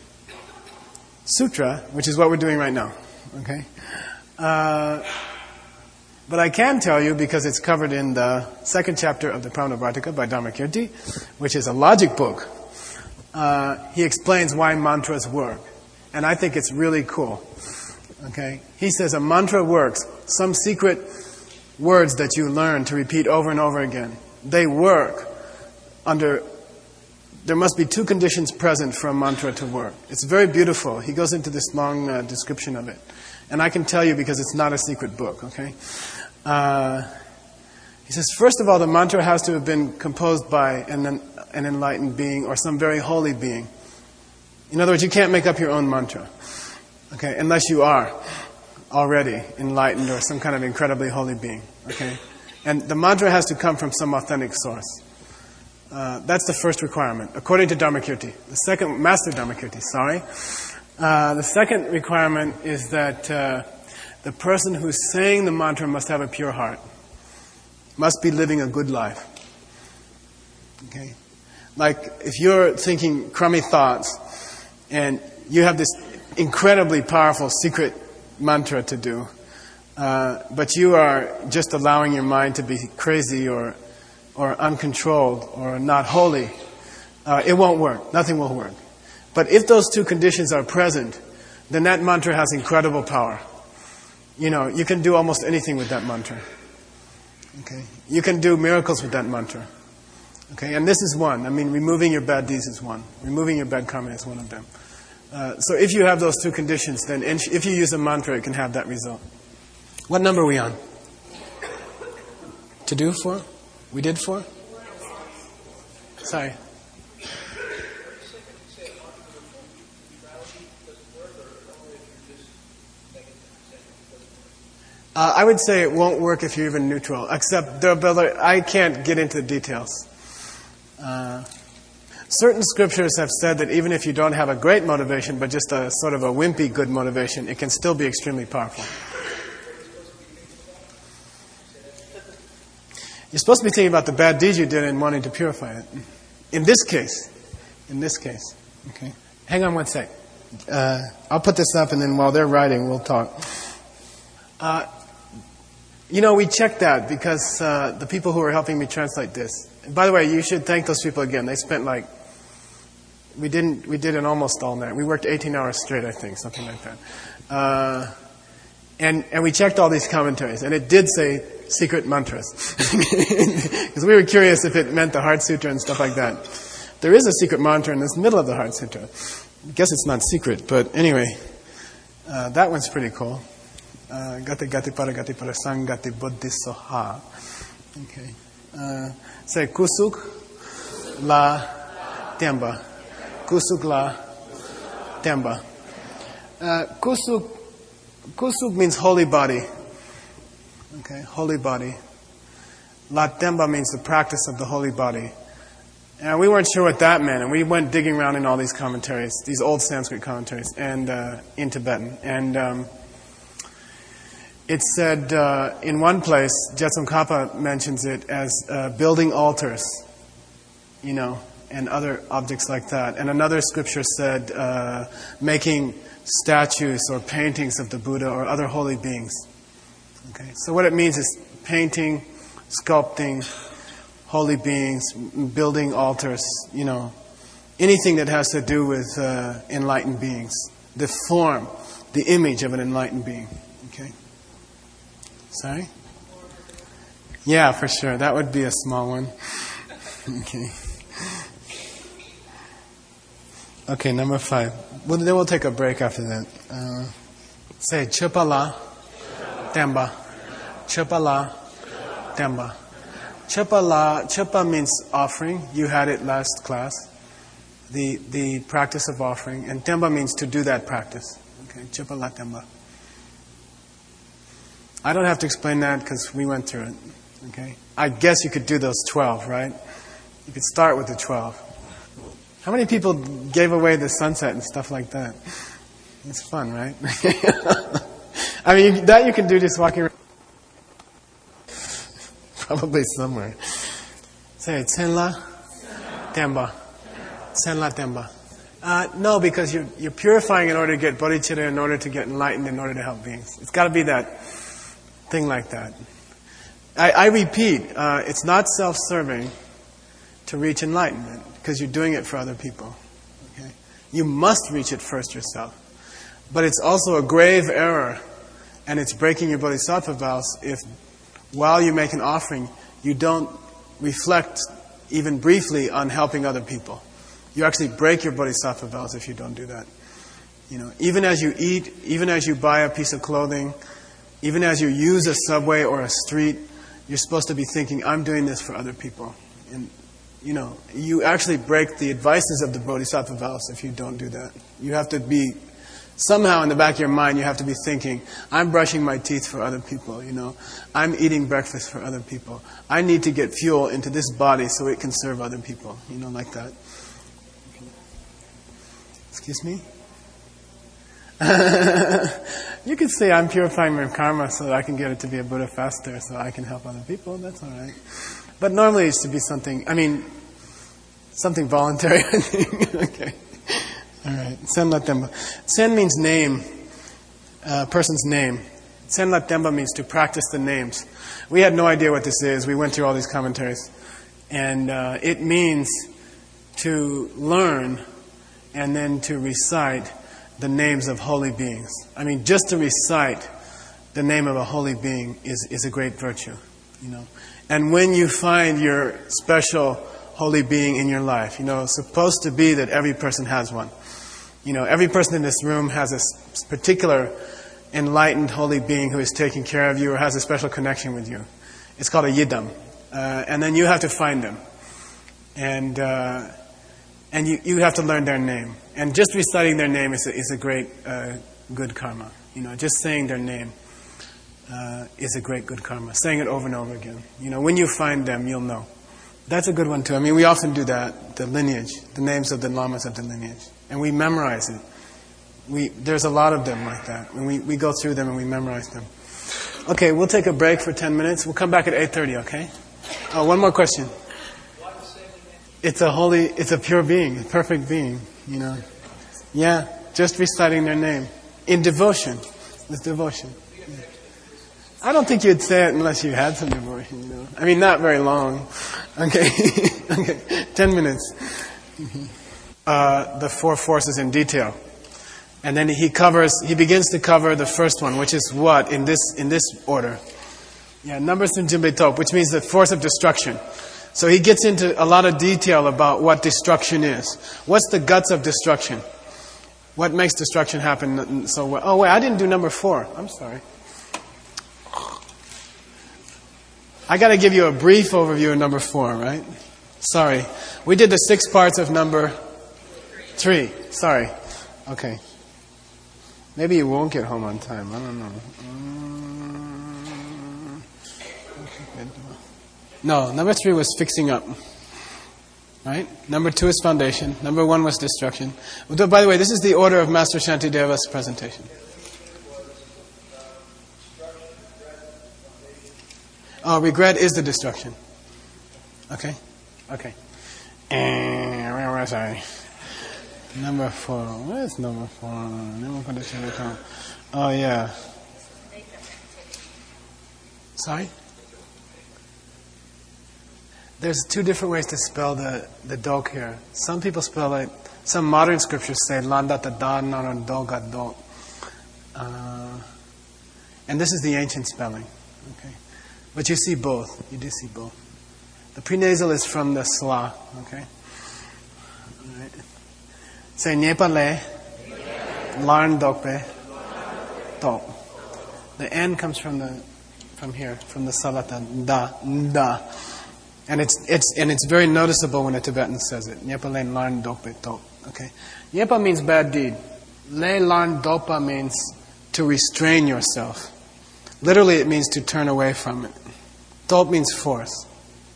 sutra, which is what we're doing right now. Okay? Uh, but I can tell you, because it's covered in the second chapter of the Pramanavartika by Dharmakirti, which is a logic book, uh, he explains why mantras work. And I think it's really cool. Okay? He says a mantra works. Some secret words that you learn to repeat over and over again, they work under... There must be two conditions present for a mantra to work. It's very beautiful. He goes into this long uh, description of it. And I can tell you because it's not a secret book, okay? Uh, he says, first of all, the mantra has to have been composed by an, an enlightened being or some very holy being. In other words, you can't make up your own mantra, okay, unless you are already enlightened or some kind of incredibly holy being, okay? And the mantra has to come from some authentic source. Uh, that's the first requirement, according to Dharmakirti. The second, Master Dharmakirti, sorry. Uh, the second requirement is that uh, the person who's saying the mantra must have a pure heart, must be living a good life. Okay? Like, if you're thinking crummy thoughts, and you have this incredibly powerful secret mantra to do, uh, but you are just allowing your mind to be crazy or or uncontrolled, or not holy, uh, it won't work. Nothing will work. But if those two conditions are present, then that mantra has incredible power. You know, you can do almost anything with that mantra. Okay? You can do miracles with that mantra. Okay? And this is one. I mean, removing your bad deeds is one. Removing your bad karma is one of them. Uh, so if you have those two conditions, then if you use a mantra, it can have that result. What number are we on? To do for? We did four? Sorry. Uh, I would say it won't work if you're even neutral, except there, I can't get into the details. Uh, certain scriptures have said that even if you don't have a great motivation, but just a sort of a wimpy good motivation, it can still be extremely powerful. You're supposed to be thinking about the bad deeds you did and wanting to purify it. In this case, in this case, okay. Hang on one sec. Uh, I'll put this up, and then while they're writing, we'll talk. Uh, you know, we checked that because uh, the people who were helping me translate this. And by the way, you should thank those people again. They spent like we didn't we did an almost all night. We worked eighteen hours straight, I think, something like that. Uh, and and we checked all these commentaries, and it did say secret mantras because we were curious if it meant the Heart Sutra and stuff like that. There is a secret mantra in the middle of the Heart Sutra. I guess it's not secret, but anyway, uh, that one's pretty cool. Gati gati para gati para sang gati buddhi soha. Okay. Uh, say kusuk la temba. Kusuk la temba. Uh, kusuk kusuk means holy body. Okay, holy body. La temba means the practice of the holy body. And we weren't sure what that meant, and we went digging around in all these commentaries, these old Sanskrit commentaries, and uh, in Tibetan. And um, it said uh, in one place, Jetsun mentions it as uh, building altars, you know, and other objects like that. And another scripture said uh, making statues or paintings of the Buddha or other holy beings. Okay, so what it means is painting, sculpting holy beings, building altars, you know, anything that has to do with uh, enlightened beings. The form, the image of an enlightened being. Okay? Sorry? Yeah, for sure. That would be a small one. Okay. Okay, number five. Well, then we'll take a break after that. Uh, say, Chupala Temba. Chupala Temba. Chupala, chupa means offering. You had it last class. The the practice of offering. And temba means to do that practice. Okay, chupala temba. I don't have to explain that because we went through it. Okay? I guess you could do those twelve, right? You could start with the twelve. How many people gave away the sunset and stuff like that? It's fun, right? I mean, you, that you can do just walking around. Probably somewhere. Say, Tsenla Temba. Tsenla Temba. Uh, no, because you're, you're purifying in order to get bodhicitta, in order to get enlightened, in order to help beings. It's got to be that thing like that. I, I repeat, uh, it's not self-serving to reach enlightenment because you're doing it for other people. Okay? You must reach it first yourself. But it's also a grave error, and it's breaking your bodhisattva vows if while you make an offering, you don't reflect even briefly on helping other people. You actually break your bodhisattva vows if you don't do that. You know, even as you eat, even as you buy a piece of clothing, even as you use a subway or a street, you're supposed to be thinking, I'm doing this for other people. And, you know, you actually break the advices of the bodhisattva vows if you don't do that. You have to be, somehow in the back of your mind, you have to be thinking, I'm brushing my teeth for other people, you know. I'm eating breakfast for other people. I need to get fuel into this body so it can serve other people, you know, like that. Excuse me? You could say I'm purifying my karma so that I can get it to be a Buddha faster so I can help other people. That's all right. But normally it should be something, I mean, something voluntary, I think. Okay. All right. Sen la temba. Sen means name, uh, person's name. Sen la temba means to practice the names. We had no idea what this is. We went through all these commentaries. And uh, it means to learn and then to recite the names of holy beings. I mean, just to recite the name of a holy being is, is a great virtue, you know. And when you find your special holy being in your life, you know, it's supposed to be that every person has one. You know, every person in this room has a particular enlightened holy being who is taking care of you or has a special connection with you. It's called a yidam. Uh, and then you have to find them. And uh, and you, you have to learn their name. And just reciting their name is a, is a great uh, good karma. You know, just saying their name uh, is a great good karma. Saying it over and over again. You know, when you find them, you'll know. That's a good one too. I mean, we often do that, the lineage, the names of the lamas of the lineage. And we memorize it. We, there's a lot of them like that. And we, we go through them and we memorize them. Okay, we'll take a break for ten minutes. We'll come back at eight thirty, okay? Oh, one more question. It's a holy, it's a pure being, a perfect being, you know. Yeah, just reciting their name. In devotion. With devotion. Yeah. I don't think you'd say it unless you had some devotion, you know. I mean, not very long. Okay. Okay. Ten minutes. Uh, the four forces in detail. And then he covers, he begins to cover the first one, which is what in this in this order? Yeah, number Sunjimbe Top, which means the force of destruction. So he gets into a lot of detail about what destruction is. What's the guts of destruction? What makes destruction happen so well? Oh wait, I didn't do number four. I'm sorry. I got to give you a brief overview of number four, right? Sorry. We did the six parts of number three. Sorry. Okay. Maybe you won't get home on time. I don't know. Um, no, number three was fixing up. Right? Number two is foundation. Number one was destruction. By the way, this is the order of Master Shantideva's presentation. Oh, regret is the destruction. Okay? Okay. And where was I? Number four. Where's number four? Oh, yeah. Sorry? There's two different ways to spell the, the dok here. Some people spell it, some modern scriptures say landata da naran doga dok. Uh, and this is the ancient spelling. Okay. But you see both. You do see both. The prenasal is from the sla. Okay. All right. Say Nepale, Larn Dokpe, Tok. The N comes from the from here, from the Salata, Da, Da. And it's it's and it's very noticeable when a Tibetan says it. Nepale Larn Dokpe Tok. Okay. Nyepa means bad deed. Le Larn Dopa means to restrain yourself. Literally it means to turn away from it. Top means force.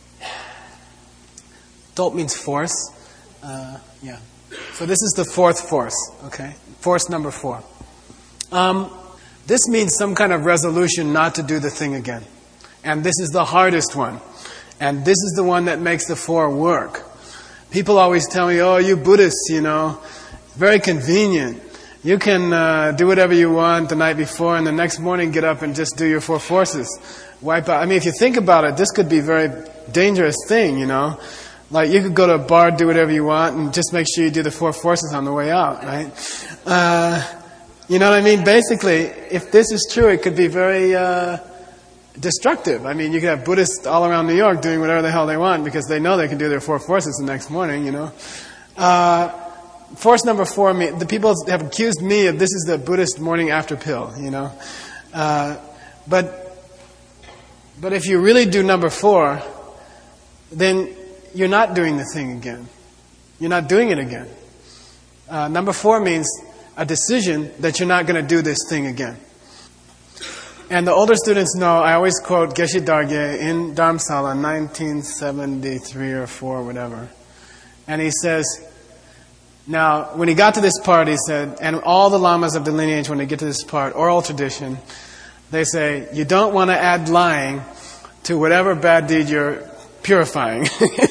Top means force. Uh, yeah. So this is the fourth force, okay? Force number four. Um, this means some kind of resolution not to do the thing again. And this is the hardest one. And this is the one that makes the four work. People always tell me, oh, you Buddhists, you know, very convenient. You can uh, do whatever you want the night before and the next morning get up and just do your four forces. Wipe out. I mean, if you think about it, this could be a very dangerous thing, you know. Like, you could go to a bar, do whatever you want, and just make sure you do the four forces on the way out, right? Uh, you know what I mean? Basically, if this is true, it could be very uh, destructive. I mean, you could have Buddhists all around New York doing whatever the hell they want because they know they can do their four forces the next morning, you know. Uh, force number four, the people have accused me of this is the Buddhist morning after pill, you know. Uh, but, but if you really do number four, then you're not doing the thing again. You're not doing it again. Uh, number four means a decision that you're not going to do this thing again. And the older students know, I always quote Geshe Dargye in Dharamsala, nineteen seventy-three or four, whatever. And he says, now, when he got to this part, he said, and all the lamas of the lineage, when they get to this part, oral tradition, they say, you don't want to add lying to whatever bad deed you're purifying.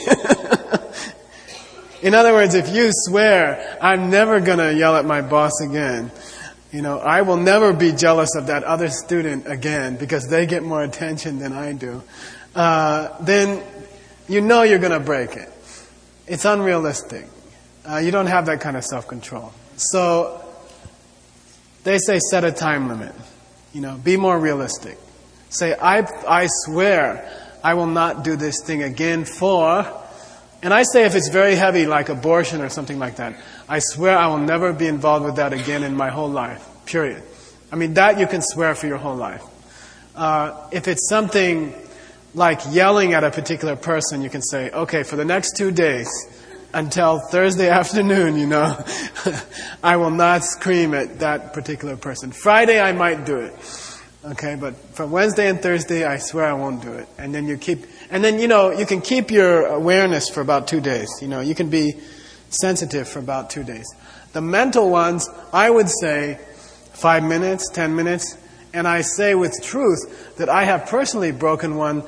In other words, if you swear, I'm never going to yell at my boss again, you know, I will never be jealous of that other student again because they get more attention than I do, uh, then you know you're going to break it. It's unrealistic. Uh, you don't have that kind of self-control. So they say set a time limit. You know, be more realistic. Say, I, I swear I will not do this thing again for, and I say if it's very heavy like abortion or something like that, I swear I will never be involved with that again in my whole life, period. I mean, that you can swear for your whole life. Uh, if it's something like yelling at a particular person, you can say, okay, for the next two days, until Thursday afternoon, you know, I will not scream at that particular person. Friday I might do it. Okay, but for Wednesday and Thursday, I swear I won't do it. And then you keep, and then, you know, you can keep your awareness for about two days. You know, you can be sensitive for about two days. The mental ones, I would say five minutes, ten minutes. And I say with truth that I have personally broken one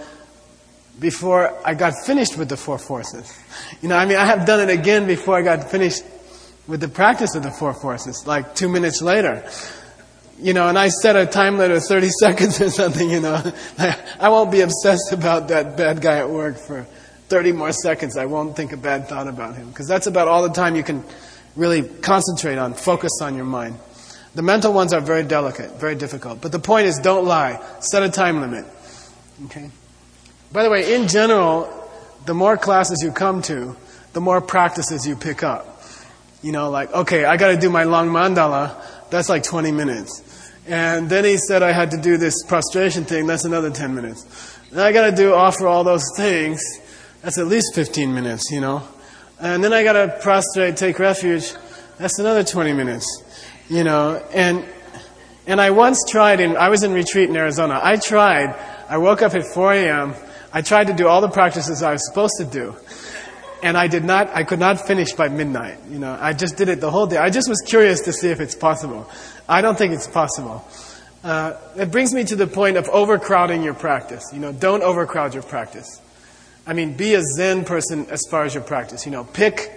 before I got finished with the four forces. You know, I mean, I have done it again before I got finished with the practice of the four forces, like two minutes later. You know, and I set a time limit of thirty seconds or something, you know. I won't be obsessed about that bad guy at work for thirty more seconds. I won't think a bad thought about him. Because that's about all the time you can really concentrate on, focus on your mind. The mental ones are very delicate, very difficult. But the point is, don't lie. Set a time limit. Okay? By the way, in general, the more classes you come to, the more practices you pick up. You know, like, okay, I got to do my long mandala. That's like twenty minutes. And then he said I had to do this prostration thing. That's another ten minutes. And I got to do offer all those things. That's at least fifteen minutes, you know. And then I got to prostrate, take refuge. That's another twenty minutes, you know. And and I once tried, in, I was in retreat in Arizona. I tried, I woke up at four a.m. I tried to do all the practices I was supposed to do. And I did not, I could not finish by midnight. You know, I just did it the whole day. I just was curious to see if it's possible. I don't think it's possible. Uh, it brings me to the point of overcrowding your practice. You know, don't overcrowd your practice. I mean, be a Zen person as far as your practice. You know, pick,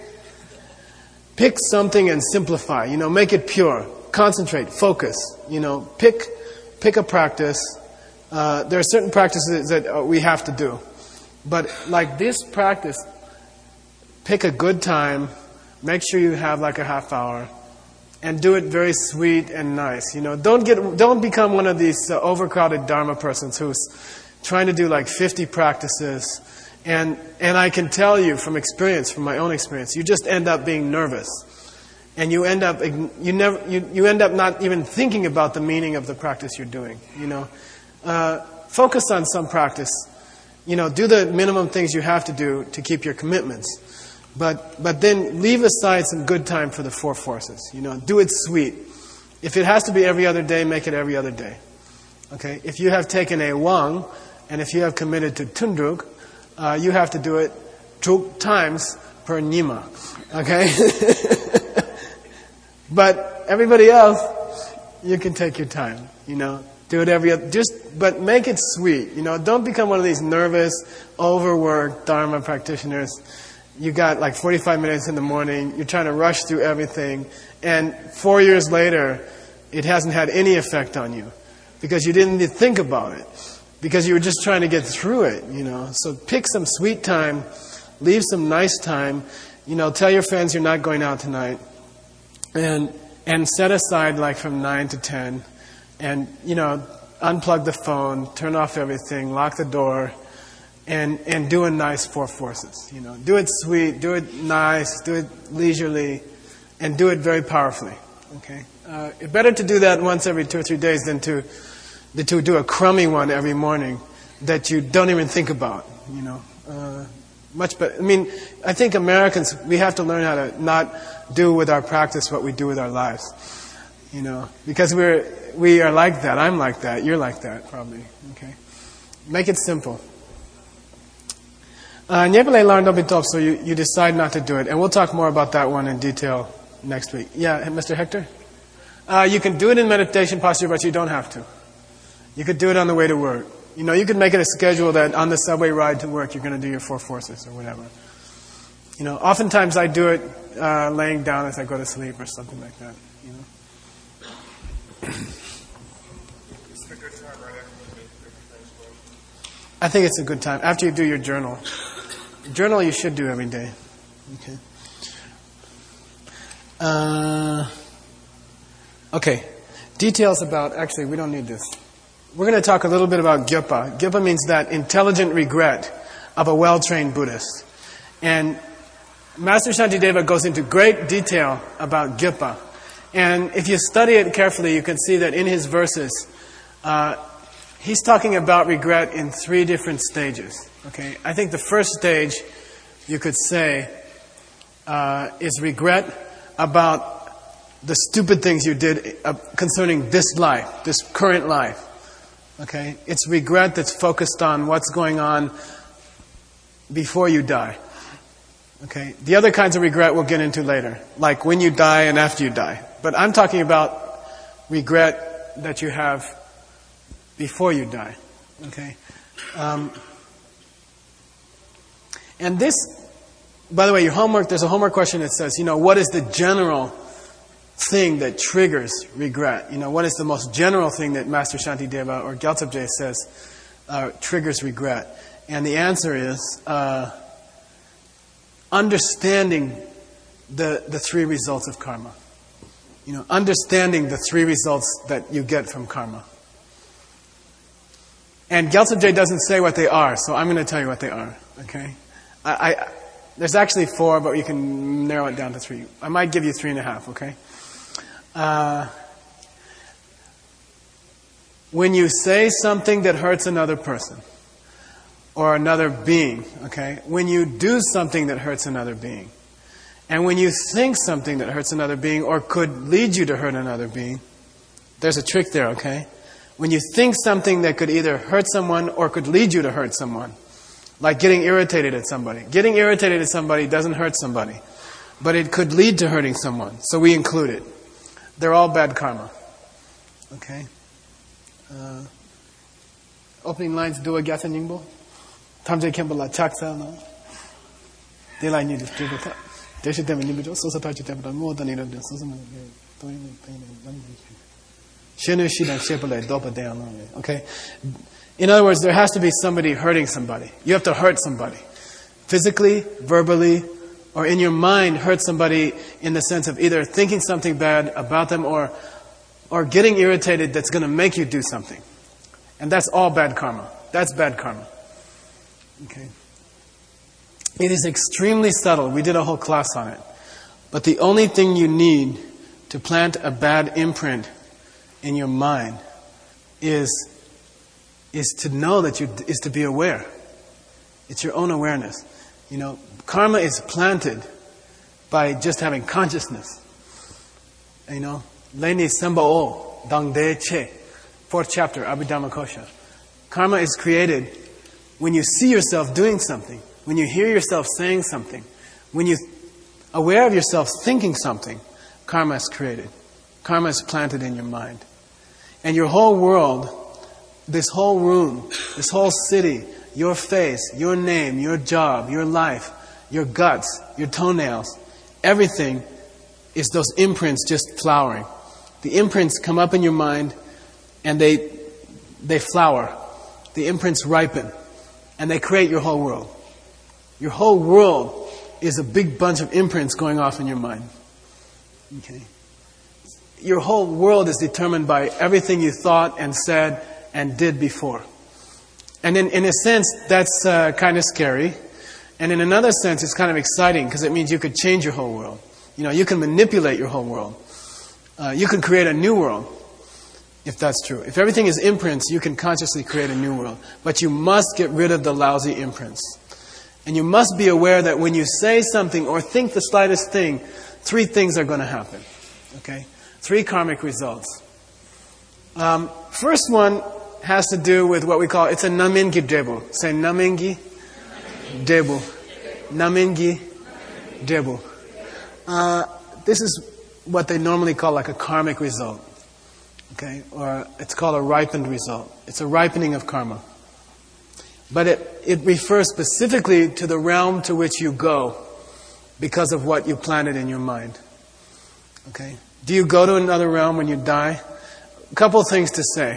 pick something and simplify. You know, make it pure. Concentrate, focus. You know, pick, pick a practice. Uh, there are certain practices that uh, we have to do. But like this practice, pick a good time, make sure you have like a half hour, and do it very sweet and nice. You know, don't get, don't become one of these uh, overcrowded Dharma persons who's trying to do like fifty practices. And and I can tell you from experience, from my own experience, you just end up being nervous, and you end up you never you, you end up not even thinking about the meaning of the practice you're doing. You know, uh, focus on some practice. You know, do the minimum things you have to do to keep your commitments. But but then leave aside some good time for the four forces. You know, do it sweet. If it has to be every other day, make it every other day. Okay? If you have taken a Wang, and if you have committed to Tundruk, uh, you have to do it two times per Nima. Okay? But everybody else, you can take your time. You know, do it every other. Just but make it sweet. You know, don't become one of these nervous, overworked Dharma practitioners. You got like forty-five minutes in the morning, you're trying to rush through everything, and four years later, it hasn't had any effect on you. Because you didn't think about it. Because you were just trying to get through it, you know. So pick some sweet time, leave some nice time, you know, tell your friends you're not going out tonight. And and set aside like from nine to ten, and, you know, unplug the phone, turn off everything, lock the door, And and do a nice four forces. You know, do it sweet, do it nice, do it leisurely, and do it very powerfully. Okay, uh, it's better to do that once every two or three days than to than to do a crummy one every morning that you don't even think about. You know, uh, much better. I mean, I think Americans, we have to learn how to not do with our practice what we do with our lives. You know, because we're we are like that. I'm like that. You're like that, probably. Okay, make it simple. Uh, so you, you decide not to do it. And we'll talk more about that one in detail next week. Yeah, Mister Hector? Uh, you can do it in meditation posture, but you don't have to. You could do it on the way to work. You know, you could make it a schedule that on the subway ride to work, you're going to do your four forces or whatever. You know, oftentimes I do it uh, laying down as I go to sleep or something like that. You know. I think it's a good time. After you do your journal. Journal you should do every day. Okay. Uh, okay. Details about, actually we don't need this. We're going to talk a little bit about Gyöpa. Gyöpa means that intelligent regret of a well-trained Buddhist. And Master Shantideva goes into great detail about Gyöpa. And if you study it carefully, you can see that in his verses, uh, he's talking about regret in three different stages. Okay, I think the first stage, you could say, uh, is regret about the stupid things you did uh, concerning this life, this current life. Okay? It's regret that's focused on what's going on before you die. Okay? The other kinds of regret we'll get into later, like when you die and after you die. But I'm talking about regret that you have before you die. Okay? Um, and this, by the way, your homework, there's a homework question that says, you know, what is the general thing that triggers regret? You know, what is the most general thing that Master Shantideva or Gyaltsab Je says uh, triggers regret? And the answer is uh, understanding the the three results of karma. You know, understanding the three results that you get from karma. And Gyaltsab Je doesn't say what they are, so I'm going to tell you what they are. Okay, I, I there's actually four, but you can narrow it down to three. I might give you three and a half. Okay. Uh, when you say something that hurts another person or another being, okay? When you do something that hurts another being, and when you think something that hurts another being or could lead you to hurt another being, there's a trick there, okay? When you think something that could either hurt someone or could lead you to hurt someone, like getting irritated at somebody. Getting irritated at somebody doesn't hurt somebody, but it could lead to hurting someone, so we include it. They're all bad karma. Okay? Uh, opening lines, Dua Gyatsa Nyingbo. Tamje Kembala Chaksa, no? Delay need to do it. They should have a individual, so such a temper more than either the Susan. Shinu Shida Shepale, Dopa Down. Okay? In other words, there has to be somebody hurting somebody. You have to hurt somebody. Physically, verbally, or in your mind hurt somebody in the sense of either thinking something bad about them or or getting irritated that's going to make you do something. And that's all bad karma. That's bad karma. Okay. It is extremely subtle. We did a whole class on it. But the only thing you need to plant a bad imprint in your mind is is to know that you is to be aware. It's your own awareness. You know, karma is planted by just having consciousness. You know, Leni Sambao Dangde Che, fourth chapter, Abhidhamma Kosha. Karma is created when you see yourself doing something, when you hear yourself saying something, when you're aware of yourself thinking something. Karma is created. Karma is planted in your mind. And your whole world, this whole room, this whole city, your face, your name, your job, your life, your guts, your toenails, everything is those imprints just flowering. The imprints come up in your mind and they they flower. The imprints ripen and they create your whole world. Your whole world is a big bunch of imprints going off in your mind. Okay. Your whole world is determined by everything you thought and said and did before. And in, in a sense, that's uh, kind of scary. And in another sense, it's kind of exciting because it means you could change your whole world. You know, you can manipulate your whole world. Uh, you can create a new world, if that's true. If everything is imprints, you can consciously create a new world. But you must get rid of the lousy imprints. And you must be aware that when you say something or think the slightest thing, three things are going to happen. Okay? Three karmic results. Um, first one has to do with what we call, it's a namingi debu. Say namingi debu. Namingi debu. Uh, this is what they normally call like a karmic result. Okay? Or it's called a ripened result. It's a ripening of karma. But it, it refers specifically to the realm to which you go because of what you planted in your mind. Okay? Do you go to another realm when you die? A couple of things to say.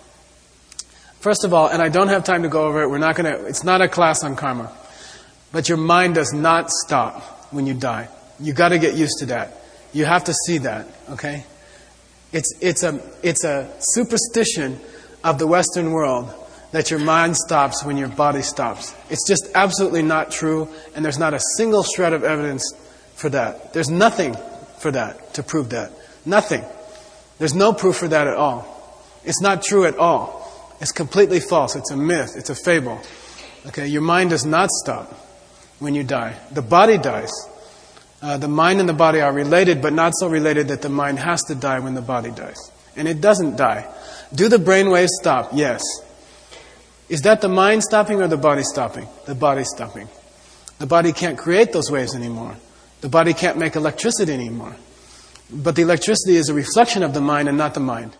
First of all, and I don't have time to go over it, we're not gonna, it's not a class on karma. But your mind does not stop when you die. You gotta get used to that. You have to see that, okay? It's, it's a, it's a superstition of the Western world that your mind stops when your body stops. It's just absolutely not true, and there's not a single shred of evidence for that. There's nothing for that, to prove that. Nothing. There's no proof for that at all. It's not true at all. It's completely false. It's a myth. It's a fable. Okay, your mind does not stop when you die. The body dies. Uh, the mind and the body are related, but not so related that the mind has to die when the body dies. And it doesn't die. Do the brain waves stop? Yes. Is that the mind stopping or the body stopping? The body stopping. The body can't create those waves anymore. The body can't make electricity anymore. But the electricity is a reflection of the mind and not the mind.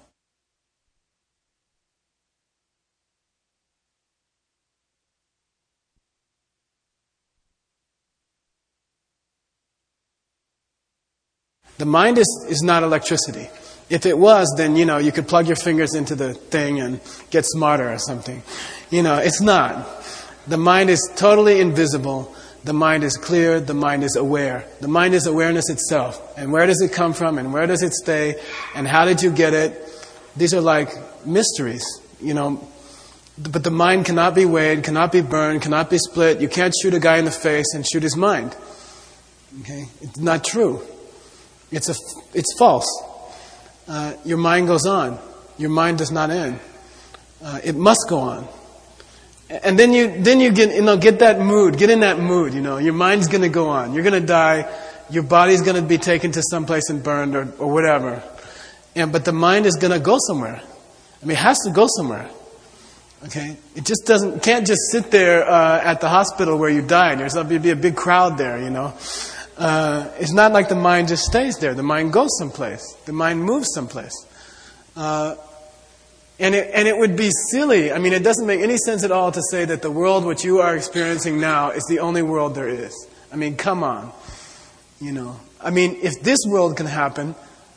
The mind is, is not electricity. If it was, then, you know, you could plug your fingers into the thing and get smarter or something. You know, it's not. The mind is totally invisible. The mind is clear. The mind is aware. The mind is awareness itself. And where does it come from? And where does it stay? And how did you get it? These are like mysteries, you know. But the mind cannot be weighed, cannot be burned, cannot be split. You can't shoot a guy in the face and shoot his mind. Okay? It's not true. It's a, it's false. Uh, your mind goes on. Your mind does not end. Uh, it must go on. And then you, then you get, you know, get that mood, get in that mood. You know, your mind's going to go on. You're going to die. Your body's going to be taken to someplace and burned or, or whatever. And but the mind is going to go somewhere. I mean, it has to go somewhere. Okay, it just doesn't. Can't just sit there uh, at the hospital where you died. There's going to be a big crowd there. You know. Uh, it's not like the mind just stays there. The mind goes someplace. The mind moves someplace. Uh, and, it, and it would be silly. I mean, it doesn't make any sense at all to say that the world which you are experiencing now is the only world there is. I mean, come on. You know. I mean, if this world can happen,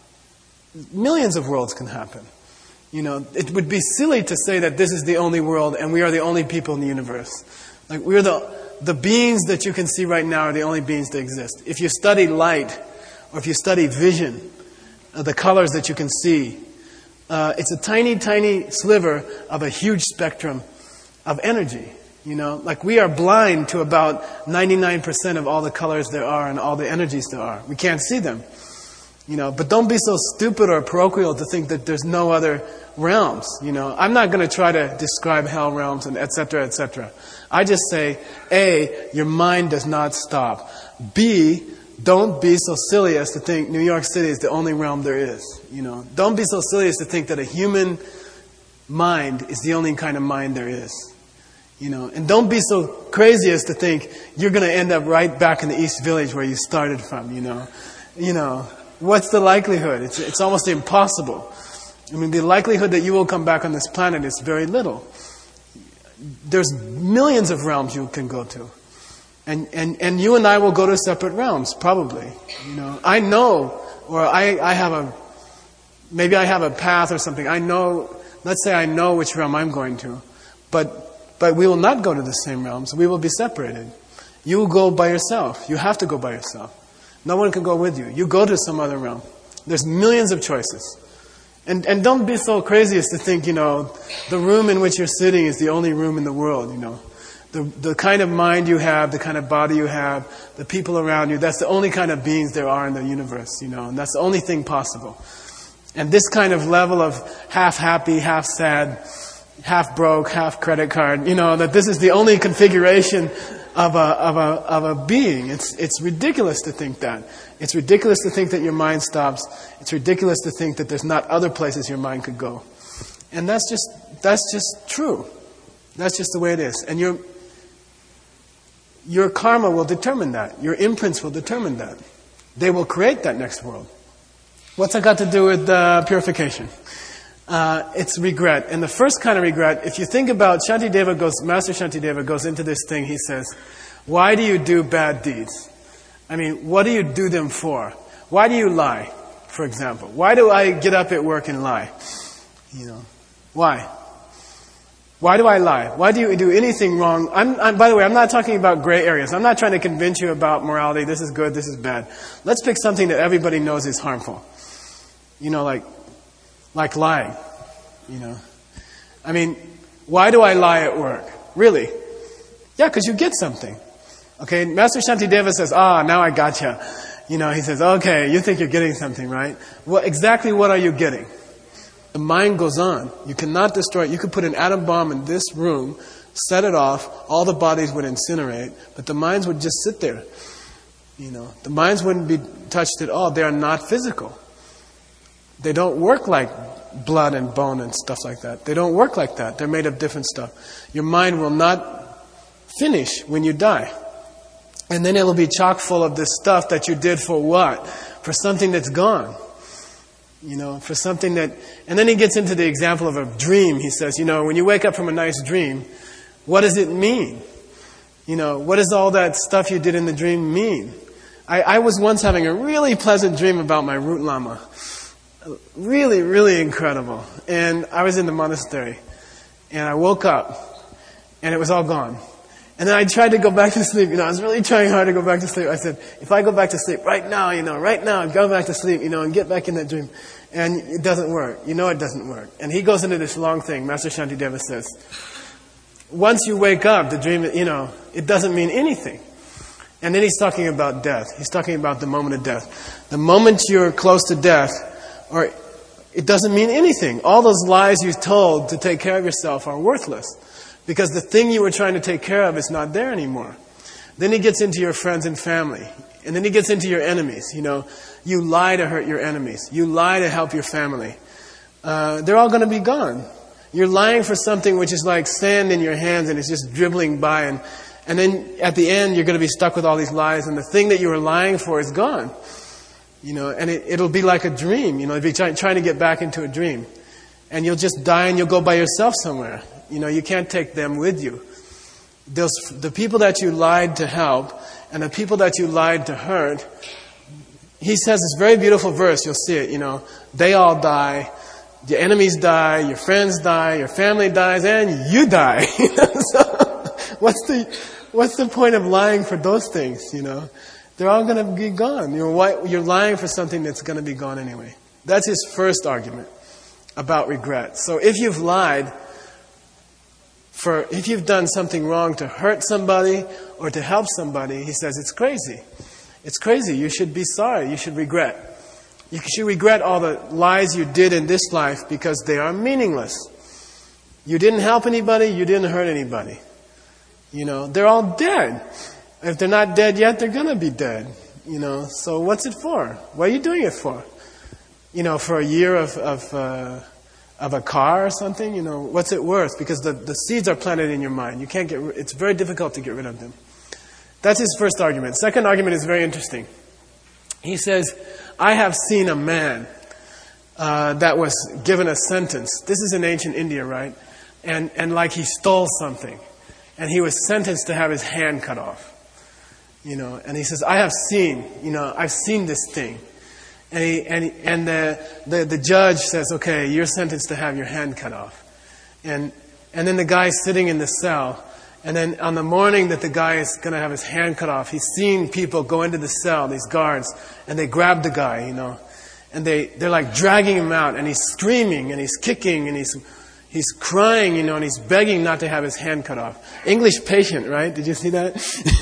millions of worlds can happen. You know, it would be silly to say that this is the only world and we are the only people in the universe. Like, we're the... The beings that you can see right now are the only beings that exist. If you study light, or if you study vision, uh, the colors that you can see, uh, it's a tiny, tiny sliver of a huge spectrum of energy. You know, like we are blind to about ninety-nine percent of all the colors there are and all the energies there are. We can't see them. You know, but don't be so stupid or parochial to think that there's no other realms. You know, I'm not going to try to describe hell realms and et cetera, et cetera. I just say, A, your mind does not stop. B, don't be so silly as to think New York City is the only realm there is. You know, don't be so silly as to think that a human mind is the only kind of mind there is. You know, and don't be so crazy as to think you're going to end up right back in the East Village where you started from. You know, you know, what's the likelihood? It's it's almost impossible. I mean, the likelihood that you will come back on this planet is very little. There's millions of realms you can go to. And, and, and you and I will go to separate realms, probably. You know, I know, or I, I have a, maybe I have a path or something. I know, let's say I know which realm I'm going to. But, but we will not go to the same realms. We will be separated. You will go by yourself. You have to go by yourself. No one can go with you. You go to some other realm. There's millions of choices. And and don't be so crazy as to think, you know, the room in which you're sitting is the only room in the world, you know. The the kind of mind you have, the kind of body you have, the people around you, that's the only kind of beings there are in the universe, you know, and that's the only thing possible. And this kind of level of half happy, half sad, half broke, half credit card, you know, that this is the only configuration of a of a of a being. It's it's ridiculous to think that. It's ridiculous to think that your mind stops. It's ridiculous to think that there's not other places your mind could go. And that's just that's just true. That's just the way it is. And your your karma will determine that. Your imprints will determine that. They will create that next world. What's that got to do with uh, purification? Uh, it's regret. And the first kind of regret, if you think about Shantideva goes, Master Shantideva goes into this thing, he says, why do you do bad deeds? I mean, what do you do them for? Why do you lie, for example? Why do I get up at work and lie? You know, why? Why do I lie? Why do you do anything wrong? I'm, I'm, by the way, I'm not talking about gray areas. I'm not trying to convince you about morality. This is good, this is bad. Let's pick something that everybody knows is harmful. You know, like, like lying. You know, I mean, why do I lie at work? Really? Yeah, because you get something. Okay, Master Shantideva says, ah, now I gotcha. You know, he says, okay, you think you're getting something, right? Well, exactly what are you getting? The mind goes on. You cannot destroy it. You could put an atom bomb in this room, set it off, all the bodies would incinerate, but the minds would just sit there. You know, the minds wouldn't be touched at all. They are not physical. They don't work like blood and bone and stuff like that. They don't work like that. They're made of different stuff. Your mind will not finish when you die. And then it'll be chock full of this stuff that you did for what? For something that's gone. You know, for something that... And then he gets into the example of a dream. He says, you know, when you wake up from a nice dream, what does it mean? You know, what does all that stuff you did in the dream mean? I, I was once having a really pleasant dream about my root lama. Really, really incredible. And I was in the monastery. And I woke up. And it was all gone. And then I tried to go back to sleep. You know, I was really trying hard to go back to sleep. I said, if I go back to sleep right now, you know, right now, go back to sleep, you know, and get back in that dream. And it doesn't work. You know it doesn't work. And he goes into this long thing. Master Shantideva says, once you wake up, the dream, you know, it doesn't mean anything. And then he's talking about death. He's talking about the moment of death. The moment you're close to death, or it doesn't mean anything. All those lies you told to take care of yourself are worthless. Because the thing you were trying to take care of is not there anymore. Then he gets into your friends and family. And then he gets into your enemies. You know, you lie to hurt your enemies. You lie to help your family. Uh, they're all going to be gone. You're lying for something which is like sand in your hands and it's just dribbling by. And, and then at the end, you're going to be stuck with all these lies. And the thing that you were lying for is gone. You know, and it, it'll be like a dream. You know, you'll be try, trying to get back into a dream. And you'll just die and you'll go by yourself somewhere. You know, you can't take them with you. Those, the people that you lied to help and the people that you lied to hurt, he says this very beautiful verse, you'll see it, you know, they all die, your enemies die, your friends die, your family dies, and you die. So, what's the, what's the point of lying for those things, you know? They're all going to be gone. You're, you're lying for something that's going to be gone anyway. That's his first argument about regret. So if you've lied, For if you've done something wrong to hurt somebody or to help somebody, he says it's crazy. It's crazy. You should be sorry. You should regret. You should regret all the lies you did in this life because they are meaningless. You didn't help anybody. You didn't hurt anybody. You know, they're all dead. If they're not dead yet, they're going to be dead. You know, so what's it for? What are you doing it for? You know, for a year of... of uh, of a car or something, you know, what's it worth? Because the, the seeds are planted in your mind. You can't get, it's very difficult to get rid of them. That's his first argument. Second argument is very interesting. He says, I have seen a man uh, that was given a sentence. This is in ancient India, right? And, and like he stole something. And he was sentenced to have his hand cut off. You know, and he says, I have seen, you know, I've seen this thing. And, he, and, he, and the, the, the judge says, okay, you're sentenced to have your hand cut off. And, and then the guy's sitting in the cell. And then on the morning that the guy is going to have his hand cut off, he's seen people go into the cell, these guards, and they grab the guy, you know. And they, they're like dragging him out, and he's screaming, and he's kicking, and he's, he's crying, you know, and he's begging not to have his hand cut off. English Patient, right? Did you see that?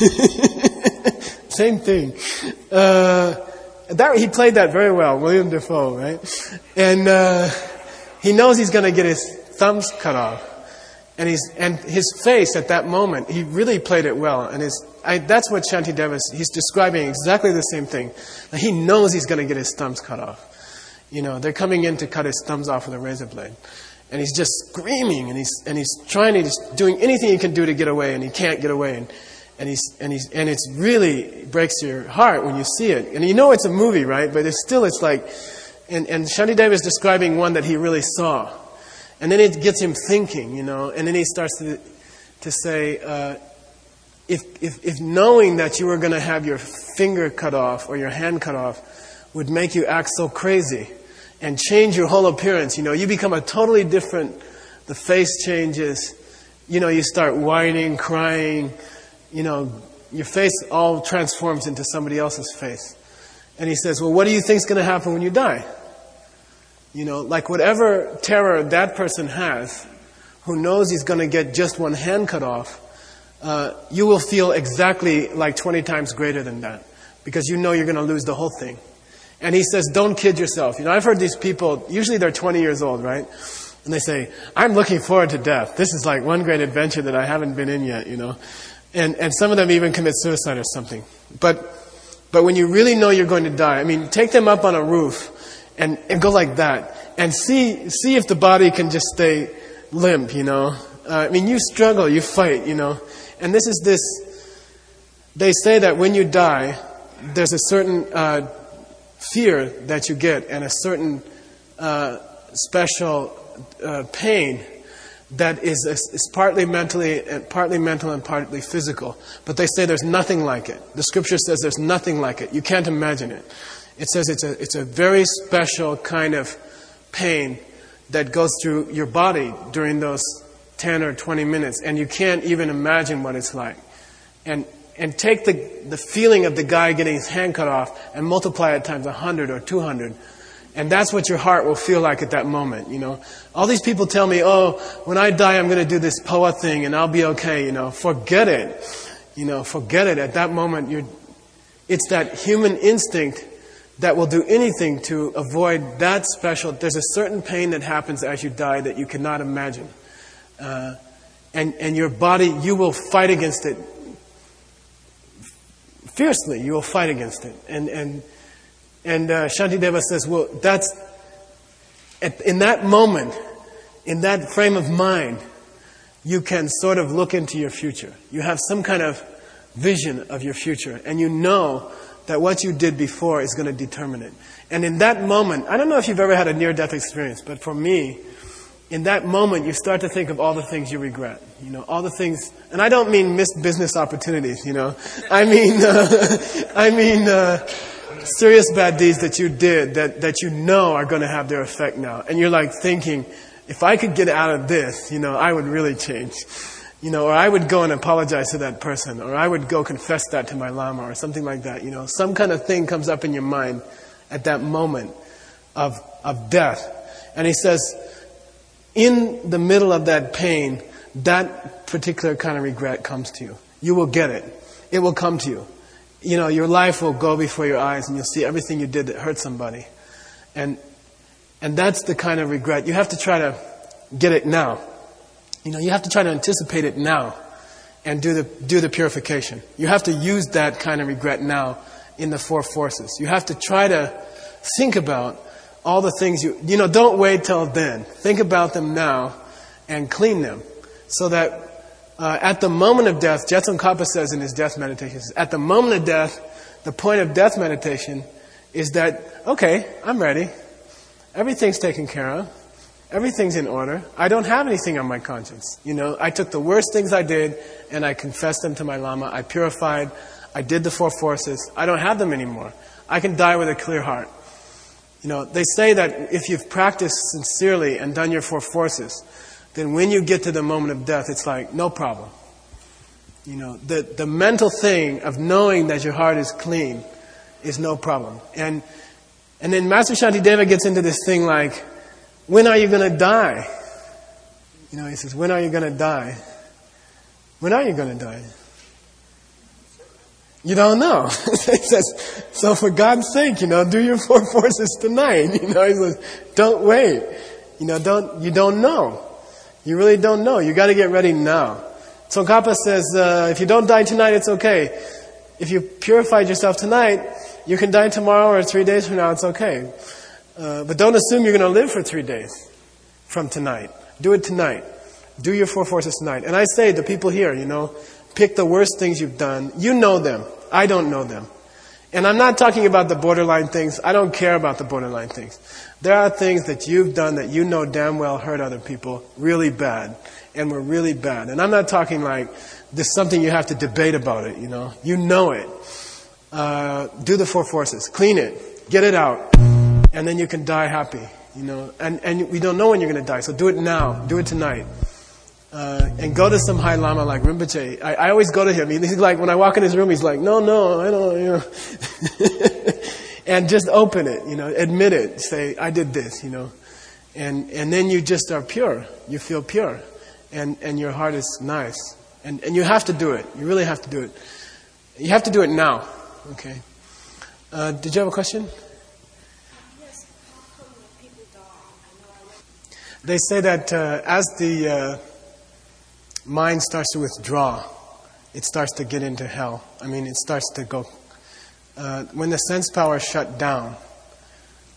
Same thing. Uh... That, he played that very well, William Dafoe, right? And uh, he knows he's going to get his thumbs cut off, and he's and his face at that moment, he really played it well. And his I, that's what Shantideva is. He's describing exactly the same thing. He knows he's going to get his thumbs cut off. You know, they're coming in to cut his thumbs off with a razor blade, and he's just screaming, and he's and he's trying to, he's doing anything he can do to get away, and he can't get away. And, And he's and he's and it's really breaks your heart when you see it. And you know it's a movie, right? But it's still it's like, and and Shantideva is describing one that he really saw, and then it gets him thinking, you know. And then he starts to to say, uh, if if if knowing that you were going to have your finger cut off or your hand cut off would make you act so crazy and change your whole appearance, you know, you become a totally different. The face changes, you know. You start whining, crying. You know, your face all transforms into somebody else's face. And he says, well, what do you think is going to happen when you die? You know, like whatever terror that person has, who knows he's going to get just one hand cut off, uh, you will feel exactly like twenty times greater than that. Because you know you're going to lose the whole thing. And he says, don't kid yourself. You know, I've heard these people, usually they're twenty years old, right? And they say, I'm looking forward to death. This is like one great adventure that I haven't been in yet, you know. And and some of them even commit suicide or something. But but when you really know you're going to die, I mean, take them up on a roof and, and go like that. And see, see if the body can just stay limp, you know. Uh, I mean, you struggle, you fight, you know. And this is this, they say that when you die, there's a certain uh, fear that you get and a certain uh, special uh, pain that is, is partly mentally, and partly mental and partly physical. But they say there's nothing like it. The scripture says there's nothing like it. You can't imagine it. It says it's a, it's a very special kind of pain that goes through your body during those ten or twenty minutes, and you can't even imagine what it's like. And and take the, the feeling of the guy getting his hand cut off and multiply it times one hundred or two hundred. And that's what your heart will feel like at that moment, you know. All these people tell me, oh, when I die, I'm going to do this P O A thing and I'll be okay, you know. Forget it. You know, forget it. At that moment, you're, it's that human instinct that will do anything to avoid that special. There's a certain pain that happens as you die that you cannot imagine. Uh, and, and your body, you will fight against it fiercely. You will fight against it. And, and, And uh, Shantideva says, well, that's, at, in that moment, in that frame of mind, you can sort of look into your future. You have some kind of vision of your future. And you know that what you did before is going to determine it. And in that moment, I don't know if you've ever had a near-death experience, but for me, in that moment, you start to think of all the things you regret. You know, all the things, and I don't mean missed business opportunities, you know. I mean, uh, I mean, uh, serious bad deeds that you did that, that you know are going to have their effect now. And you're like thinking, if I could get out of this, you know, I would really change. You know, or I would go and apologize to that person, or I would go confess that to my Lama, or something like that. You know, some kind of thing comes up in your mind at that moment of, of death. And he says, in the middle of that pain, that particular kind of regret comes to you. You will get it. It will come to you. You know, your life will go before your eyes and you'll see everything you did that hurt somebody. And and that's the kind of regret. You have to try to get it now. You know, you have to try to anticipate it now and do the do the purification. You have to use that kind of regret now in the four forces. You have to try to think about all the things you, you know, don't wait till then. Think about them now and clean them so that Uh, at the moment of death, Je Tsongkhapa says in his death meditation, at the moment of death, the point of death meditation is that, okay, I'm ready. Everything's taken care of. Everything's in order. I don't have anything on my conscience. You know, I took the worst things I did and I confessed them to my Lama. I purified. I did the four forces. I don't have them anymore. I can die with a clear heart. You know, they say that if you've practiced sincerely and done your four forces, then when you get to the moment of death, it's like, no problem. You know, the, the mental thing of knowing that your heart is clean is no problem. And and then Master Shantideva gets into this thing like, when are you going to die? You know, he says, when are you going to die? When are you going to die? You don't know. He says, so for God's sake, you know, do your four forces tonight. You know, he says, don't wait. You know, don't, you don't know. You really don't know. You got to get ready now. Tsongkhapa says, uh, if you don't die tonight, it's okay. If you purified yourself tonight, you can die tomorrow or three days from now, it's okay. Uh, but don't assume you're going to live for three days from tonight. Do it tonight. Do your four forces tonight. And I say to people here, you know, pick the worst things you've done. You know them. I don't know them. And I'm not talking about the borderline things. I don't care about the borderline things. There are things that you've done that you know damn well hurt other people really bad and were really bad. And I'm not talking like there's something you have to debate about it, you know. You know it. Uh, do the four forces. Clean it. Get it out. And then you can die happy, you know. And, and we don't know when you're going to die, so do it now. Do it tonight. Uh, and go to some high lama like Rinpoche. I, I always go to him. He's like, when I walk in his room, he's like, no, no, I don't, you know. And just open it, you know, admit it. Say, I did this, you know. And and then you just are pure. You feel pure. And and your heart is nice. And and you have to do it. You really have to do it. You have to do it now. Okay. Uh, did you have a question? Yes. How come people die? I know I They say that uh, as the uh, mind starts to withdraw, it starts to get into hell. I mean, it starts to go... Uh, when the sense powers shut down,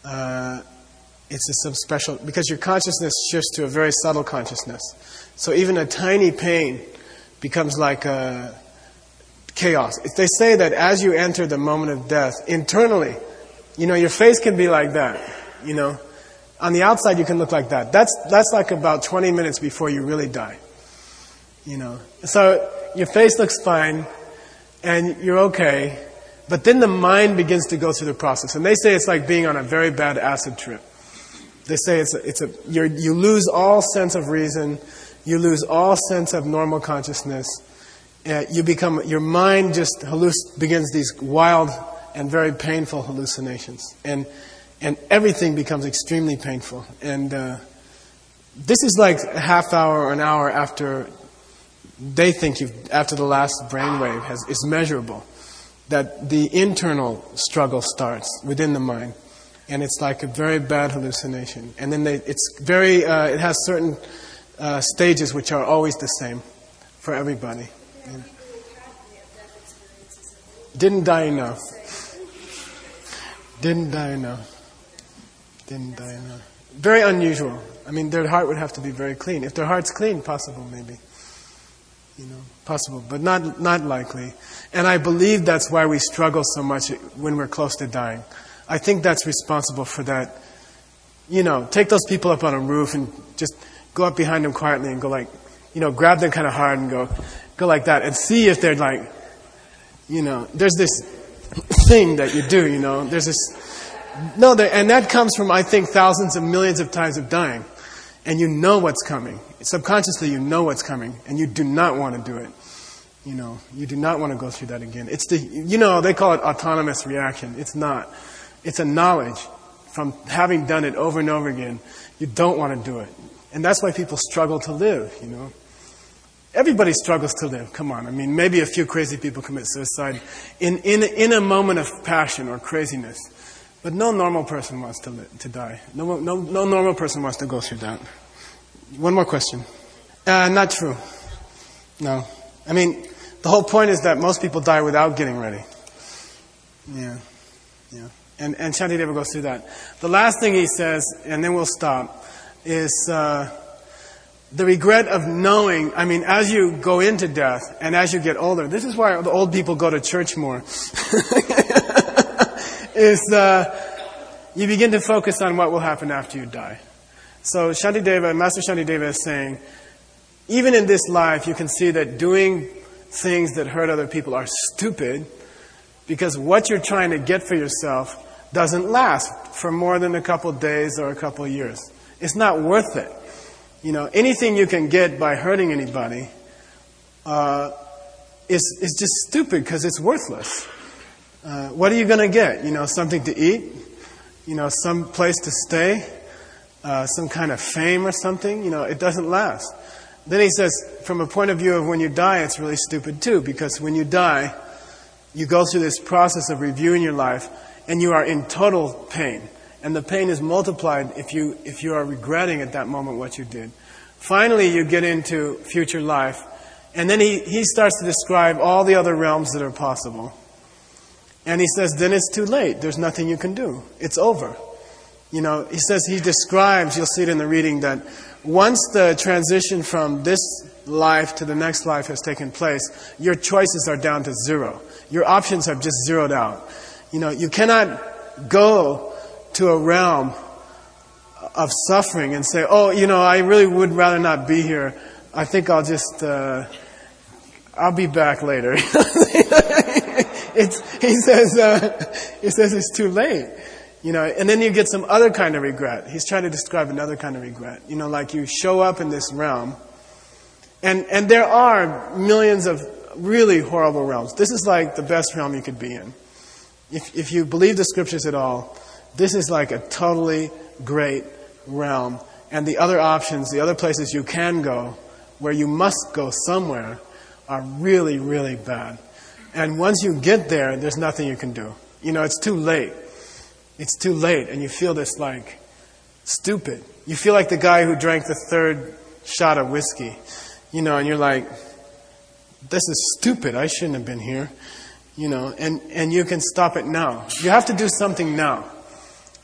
uh, it's just some special, because your consciousness shifts to a very subtle consciousness. So even a tiny pain becomes like a chaos. They say that as you enter the moment of death, internally, you know, your face can be like that, you know. On the outside, you can look like that. That's that's like about twenty minutes before you really die, you know. So your face looks fine, and you're okay, but then the mind begins to go through the process. And they say it's like being on a very bad acid trip. They say it's a, it's a you're, you lose all sense of reason, you lose all sense of normal consciousness. Uh, you become your mind just halluc- begins these wild and very painful hallucinations, and and everything becomes extremely painful. And uh, this is like a half hour or an hour after they think you've after the last brainwave has is measurable, that the internal struggle starts within the mind. And it's like a very bad hallucination. And then they, it's very, uh, it has certain uh, stages which are always the same for everybody. Yeah. Didn't die enough. Didn't die enough. Didn't die enough. Very unusual. I mean, their heart would have to be very clean. If their heart's clean, possible maybe. You know, possible, but not not likely. And I believe that's why we struggle so much when we're close to dying. I think that's responsible for that. You know, take those people up on a roof and just go up behind them quietly and go like, you know, grab them kind of hard and go, go like that and see if they're like, you know, there's this thing that you do, you know, there's this, no, there, and that comes from, I think, thousands of millions of times of dying. And you know what's coming. Subconsciously, you know what's coming, and you do not want to do it. You know, you do not want to go through that again. It's the, you know, they call it autonomous reaction. It's not. It's a knowledge from having done it over and over again. You don't want to do it. And that's why people struggle to live, you know. Everybody struggles to live. Come on. I mean, maybe a few crazy people commit suicide in, in, in a moment of passion or craziness. But no normal person wants to live, to die. No, no, no normal person wants to go through that. One more question. Uh, not true. No. I mean, the whole point is that most people die without getting ready. Yeah. Yeah. And, and Shantideva goes through that. The last thing he says, and then we'll stop, is uh, the regret of knowing, I mean, as you go into death and as you get older, this is why the old people go to church more, is uh, you begin to focus on what will happen after you die. So Shantideva, Master Shantideva is saying, even in this life, you can see that doing things that hurt other people are stupid, because what you're trying to get for yourself doesn't last for more than a couple of days or a couple of years. It's not worth it. You know, anything you can get by hurting anybody uh, is is just stupid because it's worthless. Uh, what are you going to get? You know, something to eat? You know, some place to stay? Uh, some kind of fame or something? You know, it doesn't last. Then he says, from a point of view of when you die, it's really stupid too, because when you die, you go through this process of reviewing your life, and you are in total pain. And the pain is multiplied if you if you are regretting at that moment what you did. Finally, you get into future life, and then he, he starts to describe all the other realms that are possible. And he says, then it's too late. There's nothing you can do. It's over. You know, he says, he describes, you'll see it in the reading, that once the transition from this life to the next life has taken place, your choices are down to zero. Your options have just zeroed out. You know, you cannot go to a realm of suffering and say, oh, you know, I really would rather not be here. I think I'll just, uh, I'll be back later. it's, he says, uh, he says it's too late. You know, and then you get some other kind of regret. He's trying to describe another kind of regret. You know, like you show up in this realm, and and there are millions of really horrible realms. This is like the best realm you could be in. If if you believe the scriptures at all, this is like a totally great realm. And the other options, the other places you can go, where you must go somewhere, are really, really bad. And once you get there, there's nothing you can do. You know, it's too late. It's too late, and you feel this like stupid. You feel like the guy who drank the third shot of whiskey, you know, and you're like, this is stupid. I shouldn't have been here, you know, and, and you can stop it now. You have to do something now.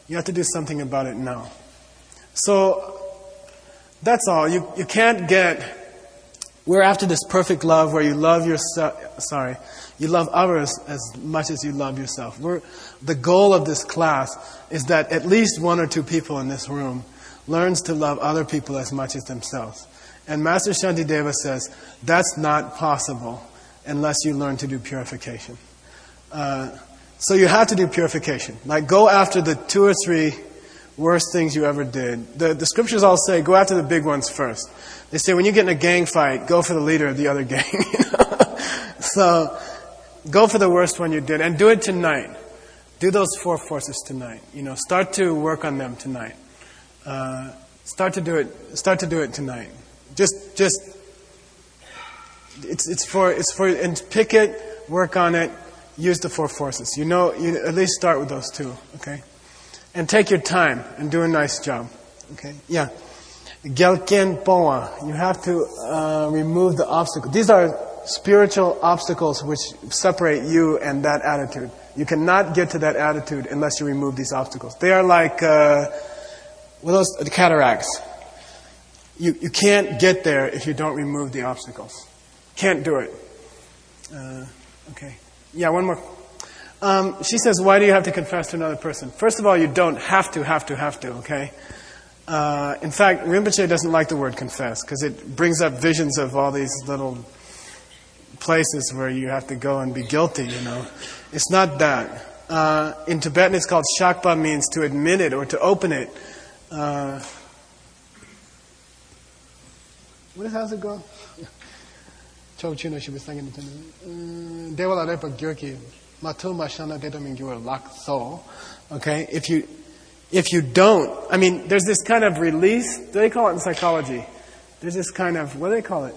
You have to do something about it now. So that's all. You you can't get. We're after this perfect love where you love yourself. Sorry, you love others as much as you love yourself. We're the goal of this class is that at least one or two people in this room learns to love other people as much as themselves. And Master Shantideva says that's not possible unless you learn to do purification. Uh, so you have to do purification. Like go after the two or three worst things you ever did. The, the scriptures all say go after the big ones first. They say when you get in a gang fight, go for the leader of the other gang. You know? So go for the worst one you did and do it tonight. Do those four forces tonight. You know, start to work on them tonight. Uh, start to do it. Start to do it tonight. Just, just. It's it's for it's for and pick it, work on it, use the four forces. You know, you at least start with those two. Okay, and take your time and do a nice job. Okay, yeah. Gelken Poa. You have to uh, remove the obstacle. These are spiritual obstacles which separate you and that attitude. You cannot get to that attitude unless you remove these obstacles. They are like uh, well, those the cataracts. You you can't get there if you don't remove the obstacles. Can't do it. Uh, okay. Yeah, one more. Um, she says, why do you have to confess to another person? First of all, you don't have to, have to, have to, okay? Uh, in fact, Rinpoche doesn't like the word confess because it brings up visions of all these little places where you have to go and be guilty, you know. It's not that. Uh, in Tibetan, it's called shakpa, means to admit it or to open it. Uh, what is, how's it go? If you if you don't, I mean, there's this kind of release. Do they call it in psychology? There's this kind of, what do they call it?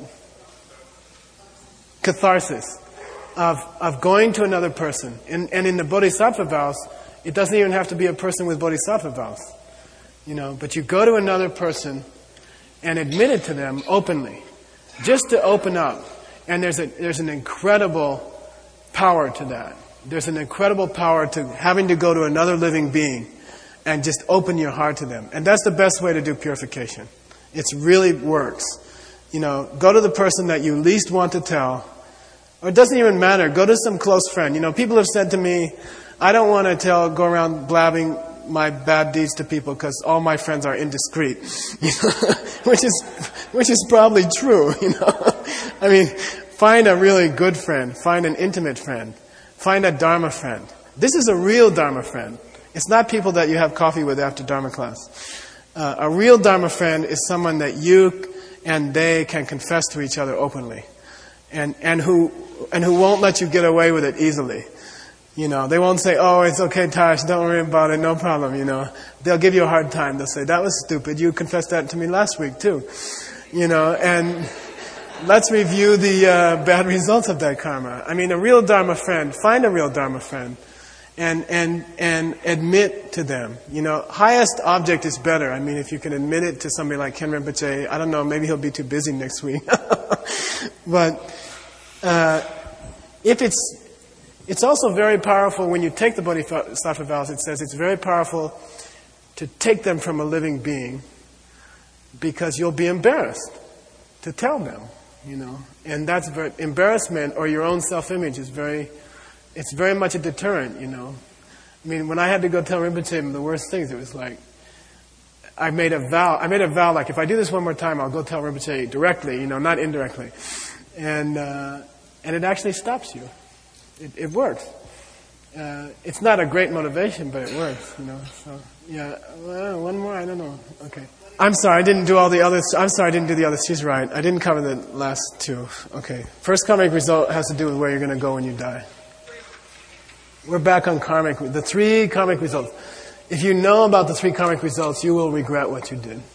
Catharsis of of going to another person. And and in the Bodhisattva vows, it doesn't even have to be a person with Bodhisattva vows, you know. But you go to another person and admit it to them openly, just to open up. And there's a there's an incredible power to that. There's an incredible power to having to go to another living being and just open your heart to them. And that's the best way to do purification. It really works. You know, go to the person that you least want to tell. Or it doesn't even matter. Go to some close friend. You know, people have said to me, I don't want to tell, go around blabbing my bad deeds to people because all my friends are indiscreet. You know? which is which is probably true, you know. I mean, find a really good friend. Find an intimate friend. Find a Dharma friend. This is a real Dharma friend. It's not people that you have coffee with after Dharma class. Uh, a real Dharma friend is someone that you and they can confess to each other openly. And, and who and who won't let you get away with it easily. You know, they won't say, oh, it's okay, Tash, don't worry about it, no problem, you know. They'll give you a hard time. They'll say, that was stupid. You confessed that to me last week, too. You know, and let's review the uh, bad results of that karma. I mean, a real Dharma friend, find a real Dharma friend and and and admit to them. You know, highest object is better. I mean, if you can admit it to somebody like Ken Rinpoche, I don't know, maybe he'll be too busy next week. But uh, if it's It's also very powerful when you take the Bodhisattva vows. It says it's very powerful to take them from a living being because you'll be embarrassed to tell them, you know. And that's very, embarrassment or your own self-image is very, it's very much a deterrent, you know. I mean, when I had to go tell Rinpoche the worst things, it was like, I made a vow. I made a vow like, if I do this one more time, I'll go tell Rinpoche directly, you know, not indirectly. And uh, and it actually stops you. It, it works. Uh, it's not a great motivation, but it works, you know. So, yeah, well, one more, I don't know. Okay. I'm sorry, I didn't do all the others. I'm sorry, I didn't do the others. She's right. I didn't cover the last two. Okay. First karmic result has to do with where you're going to go when you die. We're back on karmic. The three karmic results. If you know about the three karmic results, you will regret what you did.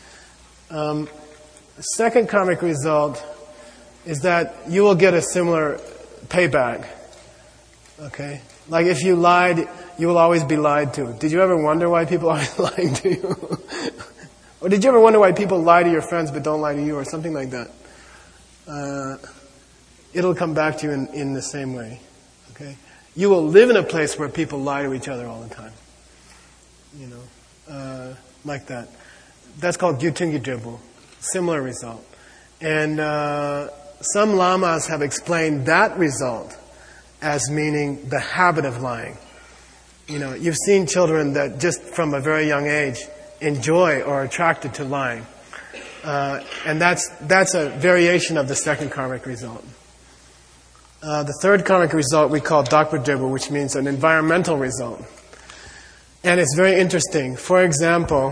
Um, the second karmic result is that you will get a similar payback. Okay? Like if you lied, you will always be lied to. Did you ever wonder why people are lying to you? Or did you ever wonder why people lie to your friends but don't lie to you or something like that? Uh, it'll come back to you in, in the same way. Okay? You will live in a place where people lie to each other all the time. you know, uh, like that. That's called gyutungi dribble. Similar result. And uh, some lamas have explained that result as meaning the habit of lying. You know, you've seen children that just from a very young age enjoy or are attracted to lying. Uh, and that's that's a variation of the second karmic result. Uh, the third karmic result we call dakpa dribble, which means an environmental result. And it's very interesting. For example,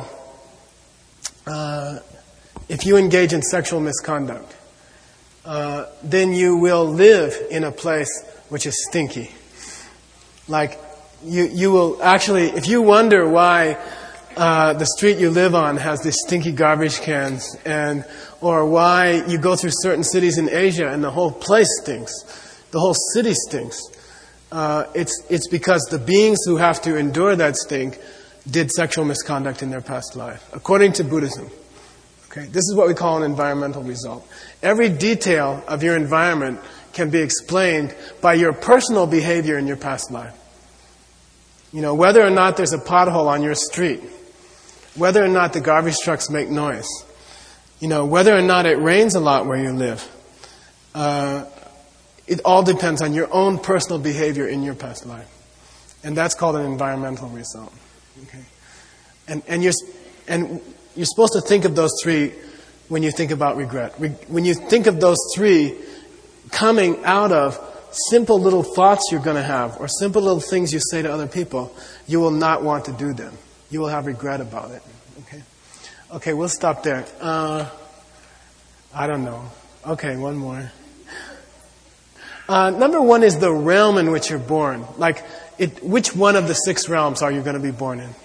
uh, if you engage in sexual misconduct, uh, then you will live in a place which is stinky. Like, you, you will actually, if you wonder why uh, the street you live on has these stinky garbage cans, and or why you go through certain cities in Asia and the whole place stinks, the whole city stinks, uh, it's, it's because the beings who have to endure that stink did sexual misconduct in their past life, according to Buddhism. Okay, this is what we call an environmental result. Every detail of your environment can be explained by your personal behavior in your past life. You know, whether or not there's a pothole on your street, whether or not the garbage trucks make noise, you know, whether or not it rains a lot where you live, uh, it all depends on your own personal behavior in your past life. And that's called an environmental result. Okay? And, and, you're, and you're supposed to think of those three when you think about regret. When you think of those three coming out of simple little thoughts you're going to have, or simple little things you say to other people, you will not want to do them. You will have regret about it. Okay, okay, we'll stop there. Uh, I don't know. Okay, one more. Uh, number one is the realm in which you're born. Like, it, which one of the six realms are you going to be born in?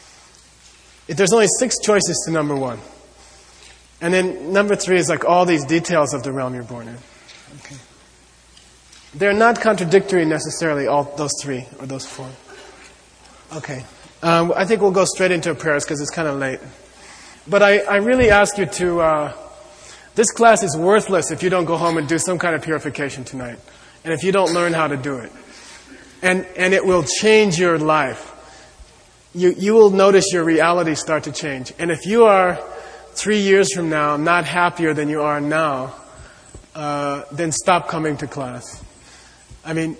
If there's only six choices to number one. And then number three is like all these details of the realm you're born in. Okay. They're not contradictory necessarily, all those three or those four. Okay. Um, I think we'll go straight into prayers because it's kind of late. But I, I really ask you to... Uh, this class is worthless if you don't go home and do some kind of purification tonight. And if you don't learn how to do it. And and it will change your life. You you will notice your reality start to change. And if you are three years from now not happier than you are now, uh, then stop coming to class. I mean,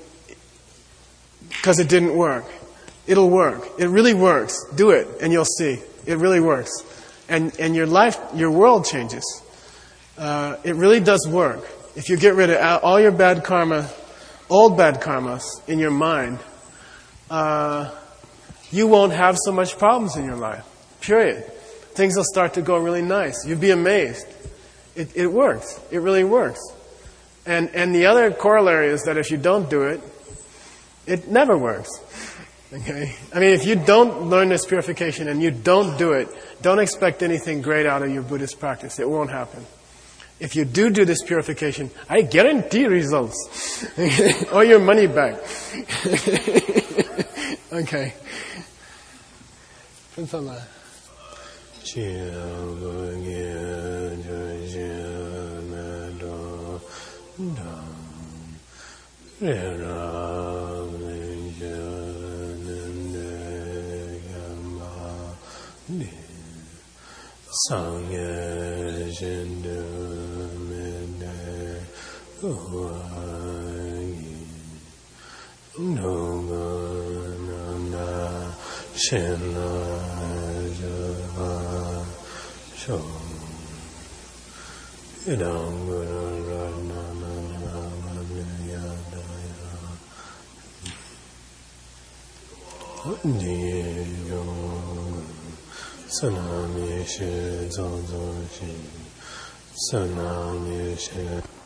because it didn't work. It'll work. It really works. Do it, and you'll see. It really works. And and your life, your world changes. Uh, it really does work. If you get rid of all your bad karma, old bad karmas in your mind, uh, you won't have so much problems in your life. Period. Things will start to go really nice. You'd be amazed. It, it works. It really works. And and the other corollary is that if you don't do it, it never works. Okay? I mean, if you don't learn this purification and you don't do it, don't expect anything great out of your Buddhist practice. It won't happen. If you do do this purification, I guarantee results. Or your money back. Okay. Prince-Allah. Sangye Shindu Mende Uwangi Nunga Nanda Shinla Java Shom Idam Guru Radnana Yadaya Niyong Sanami Shi Zong Zong Shi Sanami Shi